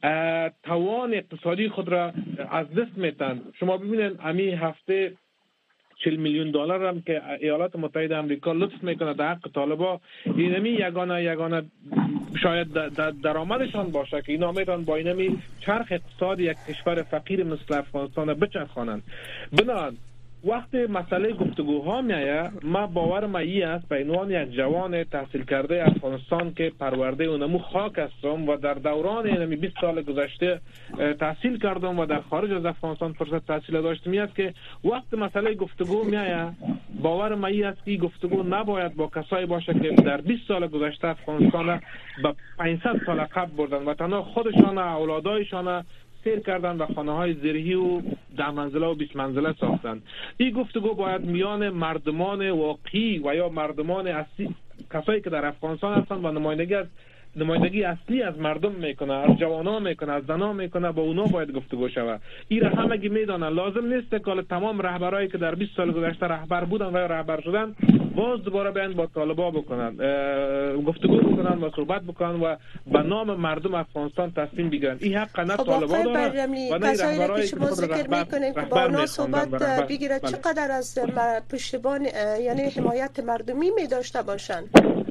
توان اقتصادی خود را از دست میتن. شما ببینید همین هفته چهل میلیون دلار هم که ایالات متحده آمریکا لطف میکنه در حق طالبان، اینمی یگانه یگانه شاید درآمدشان باشه که اینا میتونن با اینمی چرخ اقتصادی یک کشور فقیر مثل افغانستان بچرخانند. بنابراین وقتی مسئله گفتگوها میایه، ما باورم ای است به عنوان یک جوان تحصیل کرده افغانستان که پرورده اونمو خاک هستم و در دوران اینمی بیست سال گذشته تحصیل کردم و در خارج از افغانستان فرصت تحصیل داشتم، است که وقت مسئله گفتگو میایه باورم ای است که گفتگو نباید با کسایی باشه که در بیست سال گذشته افغانستان به پانصد سال قبل بردن و تنها خودشان اولادایشان سیر کردن و خانه های زیرهی و ده منزله و بیست منزله ساختن. این گفتگو باید میان مردمان واقعی و یا مردمان اصلی، کسایی که در افغانستان هستن و نمایندگی از نمایندگی اصلی از مردم میکنه، از جوانان میکنه، از زنان میکنه، با اونا باید گفتگو شود. این را همگی میدونن. لازم نیست که تمام رهبرایی که در بیست سال گذشته رهبر بودن و یا رهبر شدن باز دوباره بیان با طالبان بکنن، گفتگو بکنن و صحبت بکنن و به نام مردم افغانستان تصمیم بگیرن. این حق نه طالبان داره و نه رهبرایی که شما ذکر میکنین که با اونا صحبت بگیره چقدر از پشتیبان یعنی حمایت مردمی می داشته باشن.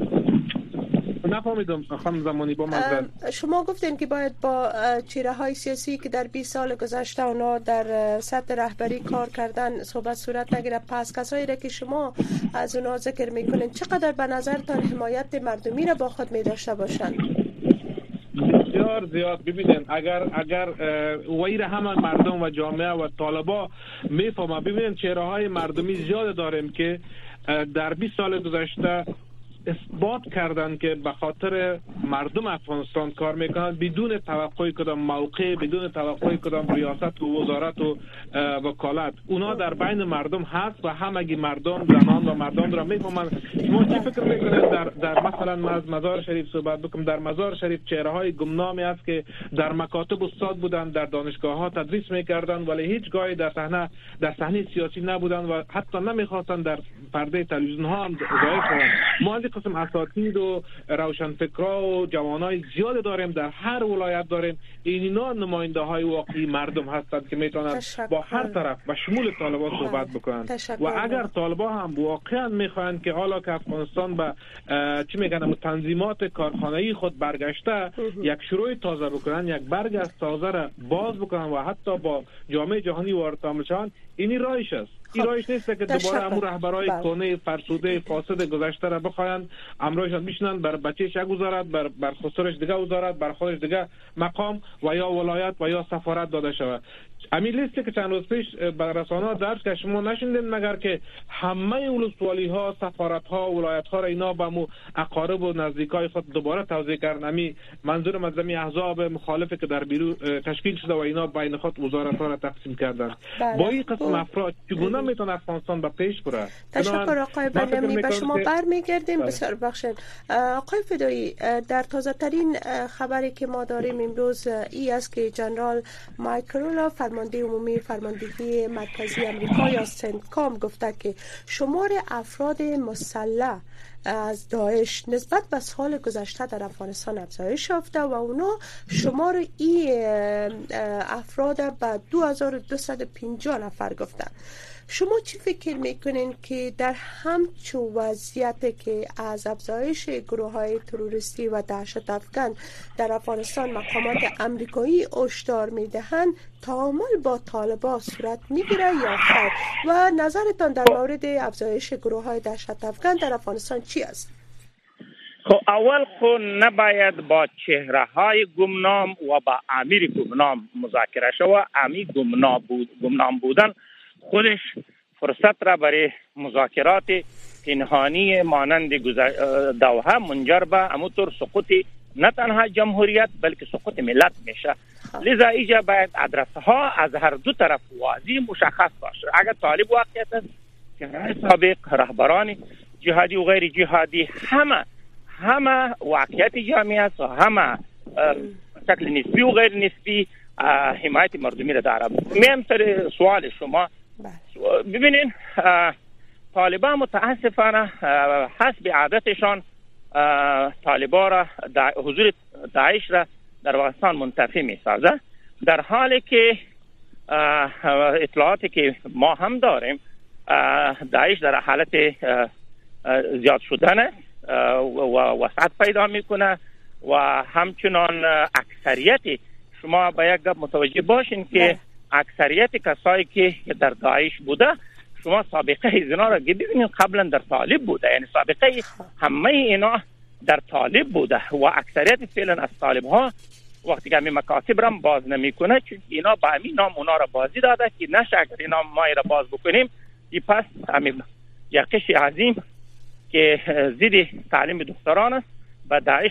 نفهمیدم خانم زمانی با معذرت. شما گفتین که باید با چهره های سیاسی که در بیست سال گذشته اونا در سطح رهبری کار کردن صحبت صورت نگیره. پس کسایی را که شما از اونا ذکر میکنین چقدر به نظرتان حمایت مردمی را با خود می داشته باشند؟ بسیار زیاد. ببینید اگر اگر ویر همه مردم و جامعه و طالبا میفهمن، ببینید چهره های مردمی زیاد داریم که در بیست سال گذشته اثبات کردن که به خاطر مردم افغانستان کار میکنند بدون توقع کدام موقع، بدون توقع کدام ریاست و وزارت و وکالت. اونا در بین مردم هست و همگی مردم، زنان و مردم را میفهمند. شما چی فکر میکنید در در مثلا ما از مزار شریف صحبت بکنم، در مزار شریف چهره های گمنامی است که در مکاتب استاد بودن، در دانشگاه ها تدریس میکردن ولی هیچ گاهی در صحنه در صحنه سیاسی نبودن و حتی نمیخواستن در پرده تلویزیون ها هم ظاهر شوند. ما این قسم اساتید و روشنفکرا و جوانای زیاد داریم، در هر ولایت داریم. اینا نماینده های واقعی مردم هستند که میتونن با هر طرف و شمول طالبان صحبت بکنن. و اگر طالبان هم واقعا میخوان که حالا که افغانستان به چی میگن تنظیمات کارخانه‌ای خود برگشته، یک شروع تازه بکنن، یک برگ از تازه را باز بکنن و حتی با جامعه جهانی وارد شون، اینی راهش است. این راهش نیست که دوباره امور رهبرای کونه فرسوده فاسد گذشته را بخواین امروزشان میشنن بر بچه‌ش یک وزارت، بر بر خسرش دیگه وزارت، بر خودش دیگه مقام و یا ولایت و یا سفارت داده شود. همین لیستی که چند روز پیش بر رسانه‌ها درج که شما نشوندین مگر که همه ولسوالی ها، سفارت ها، ولایت ها را اینا به مو اقارب و نزدیکای خود دوباره توزیع کردن. همین منظور از همین احزاب مخالفه که در بیرون تشکیل شده و اینا بین خود وزارت ها را تقسیم کردن. با این قسم افراد چگونه میتونه افغانستان به پیش بره؟ تشکر آقای بنیامی. به شما برمیگردیم. بسیار بخشید آقای فدایی. در تازه ترین خبری که ما داریم امروز ای است که جنرال مایکرولا فرمانده عمومی فرماندهی مرکزی آمریکا یا سنتکام گفته که شمار افراد مسلح از داعش نسبت به سال گذشته در افغانستان افزایش یافته و اونا شمار این افراد به دو هزار و دویست و پنجاه نفر گفتن. شما چی فکر میکنین که در همچون وضعیت که از افزایش گروه های تروریستی و دهشت افکن در افغانستان مقامات امریکایی هشدار میدهند تعامل با طالبان صورت میگیره یا خیر؟ و نظرتان در مورد افزایش گروه های دهشت افکن در افغانستان چی است؟ خب اول خو نباید با چهره های گمنام و با امیر گمنام مذاکره شود. امیر گمنام بود گمنام بودن خودش فرصت را برای مذاکرات پنهانی مانند دوحه منجر به همونطور سقوط نه تنها جمهوریت بلکه سقوط ملت میشه. لذا ایجا باید ادرسه ها از هر دو طرف واضح مشخص باشه. اگر طالب واقعیت است که سابق رهبران جهادی و غیر جهادی همه همه واقعیت جامعه است و همه شکل نسبی و غیر نسبی حمایت مردمی را داره. میم سر سوال شما ببینین، طالبان متاسفانه حسب عادتشان طالبان را حضور داعش را در افغانستان منتفی می سازه، در حالی که اطلاعاتی که ما هم داریم داعش در حالت زیاد شدن و وسعت پیدا میکنه و همچنان اکثریت، شما با یک گپ متوجه باشین که اکثریت کسایی که در داعش بوده، شما سابقه اینا را ببینید قبلا در طالب بوده، یعنی سابقه همه اینا در طالب بوده و اکثریت فعلا از طالب ها وقتی که همین مکاتب را باز نمیکنه چون اینا با همین نام اونا را بازی داده که نشه اگر اینا ما را باز بکنیم ای پس همین یک قشر عظیم که ضد تعلیم دختران است به داعش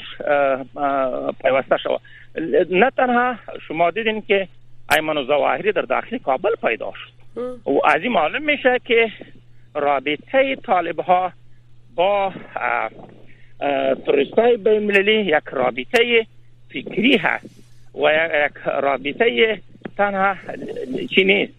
پیوسته شود. نه تنها شما دیدین که ایمن ظواهری در داخل کابل پیدا شد و از این معلوم میشه که رابطه طالب ها با تروریستای بین‌المللی یک رابطه فکری هست و یک رابطه تنها چی نیست،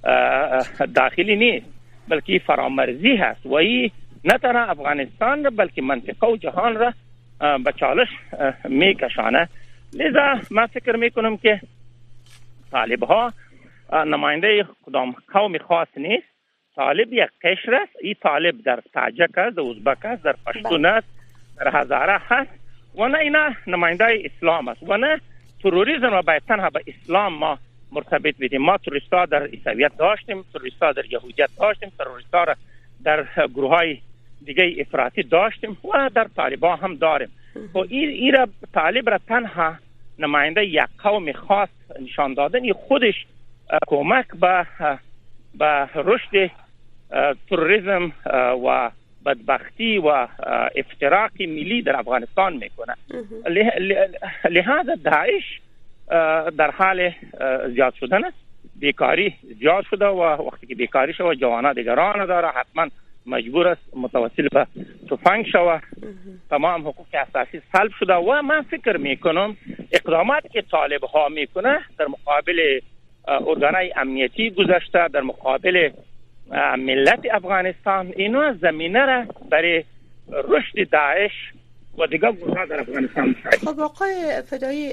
داخلی نیست بلکه فرامرزی هست و این نه تنها افغانستان را بلکه منطقه و جهان را به چالش میکشانه. لذا من فکر میکنم که طالب ها نماینده کدام قوم خاص نیست، طالب یک قشر است. این طالب در تاجک است، در ازبک است، در پشتون است، در هزاره هست و نه اینا نماینده اسلام است و نه تروریسم را باید تنها به اسلام ما مرتبط بدیم. ما تروریستا در عیسویت داشتیم، تروریستا در یهودیت داشتیم، تروریستا را در گروه های دیگه افراطی داشتیم و در طالبان هم داریم. و این ای را طالب را تنها نماینده یک قوم خاص نشان دادن خودش کمک به به رشد تروریسم و بدبختی و افتراق ملی در افغانستان میکنه. لحاظ داعش در حال زیاد شدن است، بیکاری زیاد شده و وقتی که بیکاری شود جوانان دیگر راه نداره، حتما مجبور است متوسل به تفنگ شود، تمام حقوق اساسی سلب شده و من فکر میکنم اقداماتی که طالب ها میکنه در مقابل ارگانهای امنیتی گذاشته، در مقابل ملت افغانستان، اینا زمینه را برای رشد داعش و دیگر گروه‌ها در افغانستان می‌سازد. خب آقای فدایی،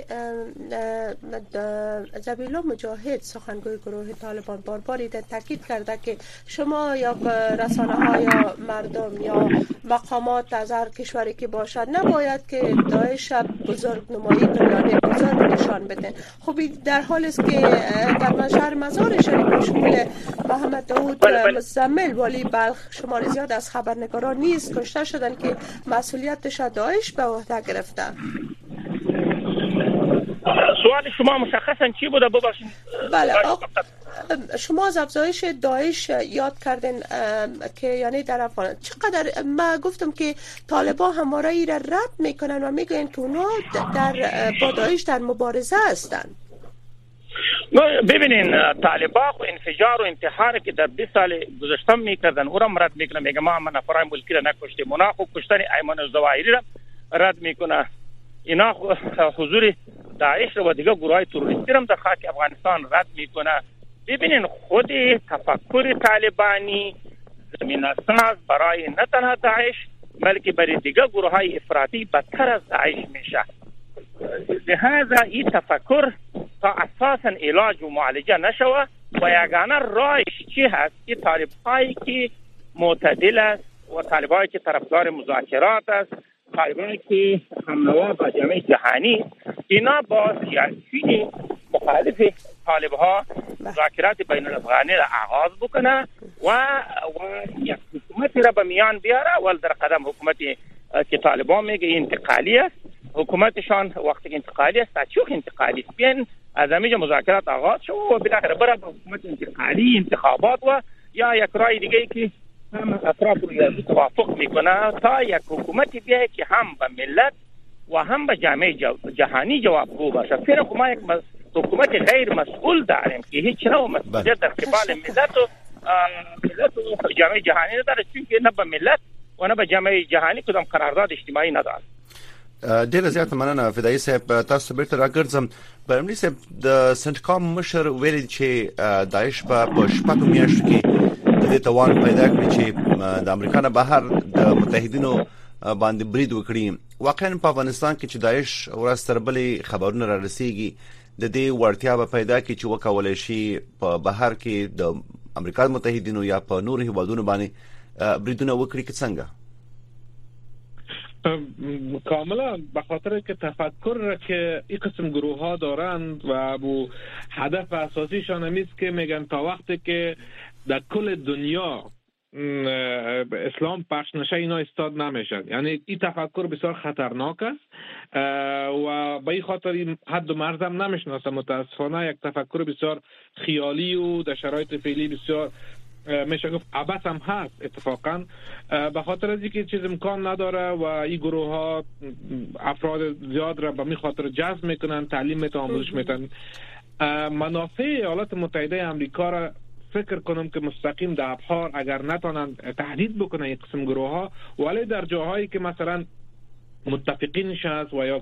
ذبیح الله مجاهد سخنگوی گروه طالبان بار باری تاکید کرده که شما یا رسانه‌ها یا مردم یا مقامات از هر کشوری که باشد نباید که داعش بزرگ نمایی کنند، بزرگ نشان بدن. خب در حالی است که در شهر مزار شریف شمول محمد داوود مزمل والی بلخ شمار زیاد از خبرنگاران نیز کشته شدند که مسئولیتش داعش به عهده گرفته. سوال شما مشخصا چی بوده؟ ببخشید. بله شما از افزایش داعش یاد کردین که یعنی در افغانستان چقدر، من گفتم که طالبان همواره ای را رد میکنن و میگن که اونا در با داعش در مبارزه هستن. ببینین طالبان و انفجار و انتحار که در بیست سال گذشته میکردن او را رد میکنه، میگه ما هم نفرای ملکی را نکشتیم، اونا خو کشتن ایمان الظواهری را رد میکنه، اینا حضور داعش را و دیگه گروهای تروریستی را در خاک افغانستان رد میکنه. ببینین خود تفکر طالبانی زمینه ساز برای نه تنها داعش بلکه برای دیگه گروهای افراطی بدتر از داعش میشه. لہذا این تفکر تا اساسا علاج و معالجه نشوه و یگانه راهش چی هست که طالبایی که معتدل است و طالبایی که طرفدار مذاکرات است، طالبایی که همنوا با جامعه جهانی، اینا با سیاسیون مخالف طالبها مذاکرات بین الافغانی را آغاز بکنه و و یک حکومتی را به میان بیاره. ول در قدم حکومتی که طالبان میگه انتقالی است، حکومتشان وقتی که انتقالی است تچوخ انتقالی است، بیان از همینجا مذاکرات آغاز شد و بالاخره بره به حکومت انتقالی، انتخابات و یا یک رای دیگه که هم اطراف رو توافق میکنه تا یک حکومتی بیایه که هم به ملت و هم به جامعه جهانی جوابگو باشه. فعلا ما یک حکومت غیر مسئول داریم که هیچ نوع مسئولیت در قبال ملت و ملت و جامعه جهانی نداره، چون که نه به ملت و نه به جامعه جهانی کدام قرارداد اجتماعی نداره. ډیره زیاته مننه فدایي صاحب. تاسو بیرته راګرځم. برمنی صاحب د سنټکام مشر ویل چې داعش په شپږ میاشتو کې د توان پیدا کړی چې د امریکا نه بهر د متحدینو باندې برید وکړي. واقعا په افغانستان کې چې داعش ورستربلې خبرونه را رسیږي د دې ورتیا به پیدا کی چې وکولای شي په بهر کې د امریکا متحدینو یا په نور هیوادونو باندې بریدونه وکړي که څنګه؟ کاملا به خاطر که تفکر را که این قسم گروه ها دارند و بو هدف اساسیشان همیست که میگن تا وقتی که در کل دنیا اسلام پخش نشه اینا استاد نمیشن. یعنی این تفکر بسیار خطرناک است و به این خاطر این حد و مرز هم نمیشناسه. متاسفانه یک تفکر بسیار خیالی و در شرایط فعلی بسیار میشه گفت عبث هم هست اتفاقا، به خاطر از اینکه چیز امکان نداره و این گروه ها افراد زیاد را به می خاطر جذب میکنن، تعلیم میتن، آموزش میتن. منافع ایالات متحده آمریکا را فکر کنم که مستقیم در ابحار اگر نتونن تهدید بکنن این قسم گروه ها، ولی در جاهایی که مثلا متفقینش هست و یا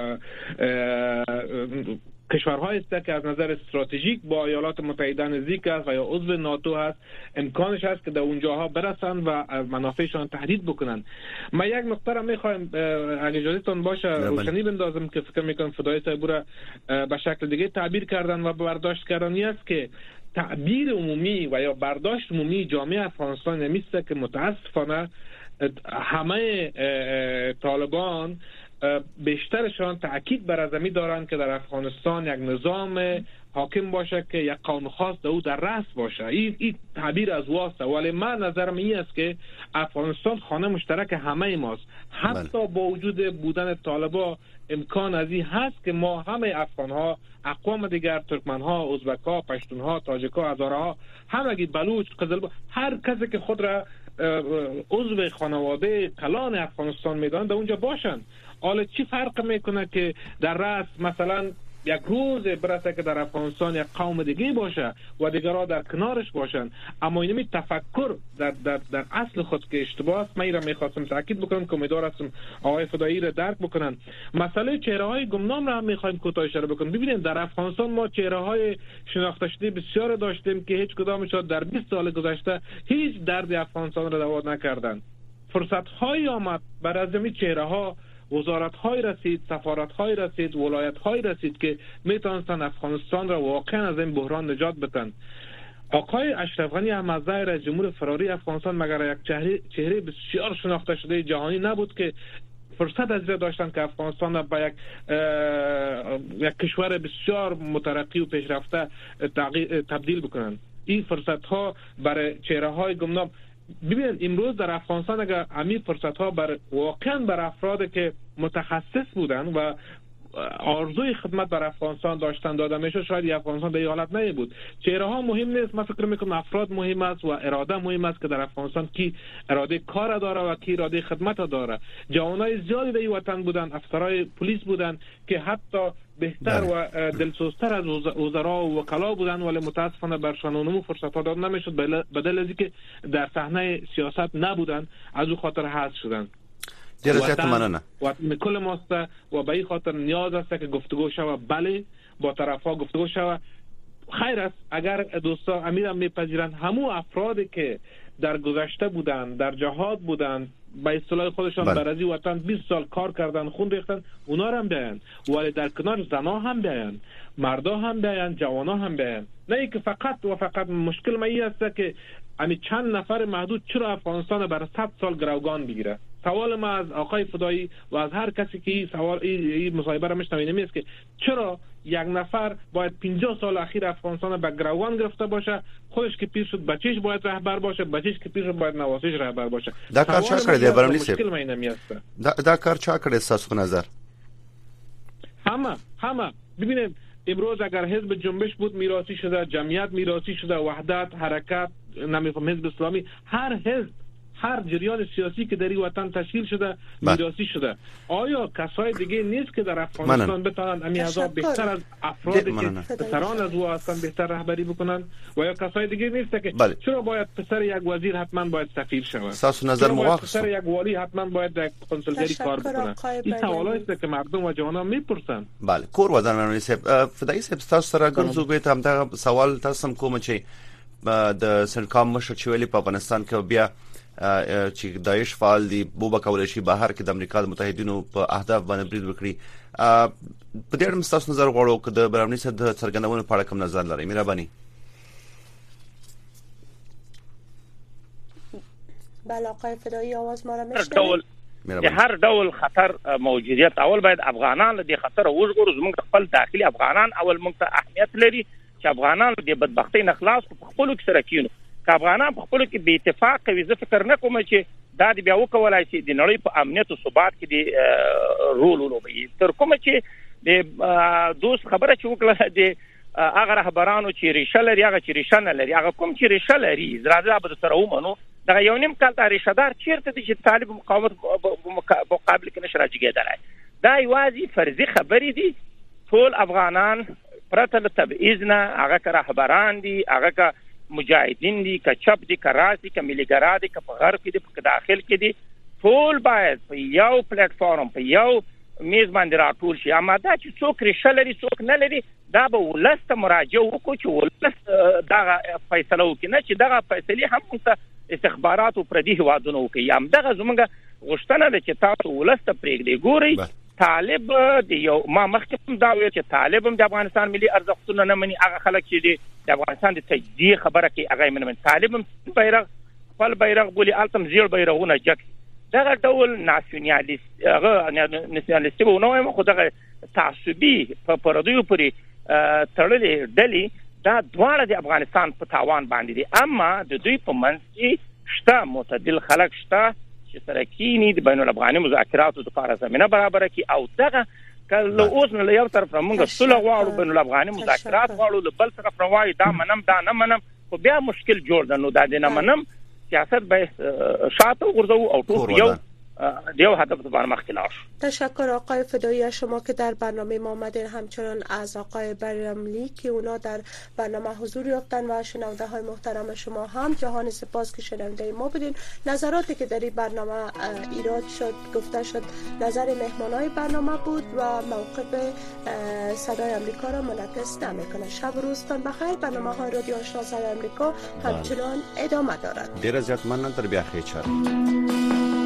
کشورهایی است که از نظر استراتژیک با ایالات متحده نزدیک است و یا عضو ناتو هست، امکانش هست که در اونجاها برسن و منافعشان تهدید بکنن. من یک نکته را میخوایم اگه اجازهتون باشه روشنی بندازم که فکر میکنم فدایی صاحب را به شکل دیگه تعبیر کردن و برداشت کردن. این است که تعبیر عمومی و یا برداشت عمومی جامعه افغانستان نمیسته که متاسفانه همه طالبان بیشترشان تاکید بر ازمی دارند که در افغانستان یک نظام حاکم باشه که یک قوم خاص در او در رأس باشه. این این تعبیر از واسطه، ولی من نظرم این است که افغانستان خانه مشترک همه ماست. حتی با وجود بودن طالبان امکان از این هست که ما همه افغانها، اقوام دیگر، ترکمنها، ازبکها، پشتونها، تاجکها، هزارها، همگی بلوچ، قزلبا، هر کسی که خود را عضو خانواده کلان افغانستان میدانن در اونجا باشن. حالا چی فرق میکنه که در رأس مثلا یک روز برسه که در افغانستان یک قوم دیگه باشه و دیگرها در کنارش باشن، اما اینمی تفکر در, در, در اصل خود که اشتباه است. من این را میخواستم تاکید بکنم که امیدوار هستم آقای فدایی را درک بکنن. مسئله چهره های گمنام را هم میخوایم کوتاه اشاره بکنیم. ببینید در افغانستان ما چهره های شناخته شده بسیار داشتیم که هیچ کدامشون در بیست سال گذشته هیچ درد افغانستان را دوا نکردند. فرصت های آمد بر از این چهره ها، وزارت های رسید، سفارت های رسید، ولایت های رسید که میتونستن افغانستان را واقعا از این بحران نجات بدن. آقای اشرف غنی احمدزی رئیس جمهور فراری افغانستان مگر یک چهره, چهره بسیار شناخته شده جهانی نبود که فرصت از داشتن که افغانستان را به یک یک کشور بسیار مترقی و پیشرفته تبدیل بکنن. این فرصت ها برای چهره های گمنام. ببینید امروز در افغانستان اگر همین فرصت ها بر واقعا بر افراد که متخصص بودن و آرزوی خدمت بر افغانستان داشتن داده میشه، شاید افغانستان به این حالت نمی بود. چهره ها مهم نیست، من فکر میکنم افراد مهم است و اراده مهم است که در افغانستان کی اراده کار داره و کی اراده خدمت داره. جوانای زیادی در این وطن بودن، افسرای پلیس بودن که حتی بهتر و دلسوزتر از وزرا و وکلا بودن، ولی متاسفانه برشان اونمو فرصت ها داده نمیشد به دلیل از اینکه در صحنه سیاست نبودن، از او خاطر حذف شدن. وطن وطن کل ماست و به این خاطر نیاز است که گفتگو شود. بله با طرف ها گفتگو شود. خیر است اگر دوستا امیرم میپذیرند همون افرادی که در گذشته بودن، در جهاد بودن، به اصطلاح خودشان بر از این وطن بیست سال کار کردن، خون ریختن، اونا هم بیاین، ولی در کنار زنا هم بیاین، مردا هم بیاین، جوانا هم بیاین. نه اینکه فقط و فقط مشکل ما این است که همین چند نفر محدود چرا افغانستان بر صد سال گروگان بگیره. سوال ما از آقای فدایی و از هر کسی که این سوال این مصاحبه را میشنوه است که چرا یک نفر باید پنجاه سال اخیر افغانستان به گروگان گرفته باشه، خودش که پیر شد بچهش باید رهبر باشه، بچهش که پیر شد باید نواسیش رهبر باشه. دا کار چا کړی دی برام نیست. مشکل مینه میاسته. دا دا کار چا کړی تاسو نظر؟ همه همه ببینید امروز اگر حزب جنبش بود میراثی شده، جمعیت میراثی شده، وحدت، حرکت، نمیفهم حزب اسلامی، هر حزب، هر جریان سیاسی که در این وطن تشکیل شده میراثی شده. آیا کسای دیگه نیست که در افغانستان بتوانند امی عذاب بهتر از افرادی که پسران از او هستن بهتر رهبری بکنن؟ و یا کسای دیگه نیست که بله. چرا باید پسر یک وزیر حتما باید سفیر شود؟ ساس نظر موافق. پسر یک والی حتما باید در کنسولگری کار بکنه. این سوالایی است که مردم و جوانان میپرسن. بله کور ودان منوی صاحب فدایی صاحب تاسو سره ګرځو به تم دا سوال تاسو کوم چې د سنکام مشر چويلي په افغانستان کې بیا چې داعش فعال دي بو بکول شي بهر کې د امریکا متحدینو په اهداف باندې برید وکړي. په دې اړه مستاسو نظر غواړو چې د برامني صد څرګندونو په اړه کوم نظر لري؟ مهرباني. بله آقای فدایی آواز ما را میشنوید؟ د هر ډول خطر موجودیت اول باید افغانان له دې خطر وژغورو. زموږ خپل داخلي افغانان اول موږ ته اهمیت لري چې افغانان د بدبختۍ نه خلاص په خپلو کې سره کینو. که افغانان په خپلو کې بې اتفاق وي، زه فکر نه کوم چې دا د بیا وکولای شي د نړۍ په امنیت او ثبات کې د رول ولوبوي. تر کومه چې د دوست خبره چې وکړه د هغه رهبرانو چې ریشه لري، هغه چې ریشه نه لري، هغه کوم چې ریشه لري راځه به سره ومنو. دا یو نیم کال د ریشه دار چیرته دي چې طالب مقاومت په مقابل کې نشه راځيږي. دا یوازې فرضي خبرې دي. ټول افغانان پرته له تبعیض نه، هغه که رهبران دي، هغه که مجاهدین دي، که چپ دي، که راست دي، که ملیګرا دي، که په غرب کې دي، په داخل کې دي، ټول باید په یو پلیټ فارم په یو میز باندې راټول شي. اما دا چې څوک ریشه لري څوک نه لري، دا به ولس ته مراجعه وکړو چې ولس دغه فیصله وکړي، نه چې دغه فیصلې هم موږ ته استخبارات او پردي هیوادونه وکړي. همدغه زموږ غوښتنه ده چې تاسو ولس ته پرېږدئ. ګورئ طالب د یو ما مخکې دا ویل چې طالب هم د افغانستان ملي ارزښتونه نه مني. هغه خلک چې د افغانستان د تجزیه خبره کوي هغه یې نه مني. طالب هم بیرغ خپل بیرغ بولي، هلته هم زیړ بیرغونه جګ. دغه ډول ناسیونالیست هغه ناسیونالیستي به ونه وایم، خو دغه تعصبي په پردیو پورې تړلې ډلې دا دواړه د افغانستان په تاوان باندې دي. اما د دوی په منځ کې شته معتدل خلک شته چې سره کینی د بین الافغاني مذاکراتو لپاره زمينه برابر کړي. او دغه کله اوس نه یو طرف موږ صلح غواړو، بین الافغاني مذاکرات غواړو، له بل طرف روایي دا منم دا نه منم، خو بیا مشکل جوړ ده. نو دا د نه منم سیاست به شاته ورزو او ټول یو دیو هدف بر مخ لاش. تشکر آقای فدایی شما که در برنامه ما آمدین، همچنان از آقای براملی که اونا در برنامه حضور یافتن و شنونده های محترم شما هم جهان سپاس که شنونده ما بودین. نظراتی که در این برنامه ایراد شد گفته شد نظر مهمانای برنامه بود و موقف صدای امریکا را منعکس نمیکنه. شب و روزتان بخیر. برنامه های رادیو آشنا صدای امریکا همچنان ادامه دارد. دیر زیاد من در بیا خیر.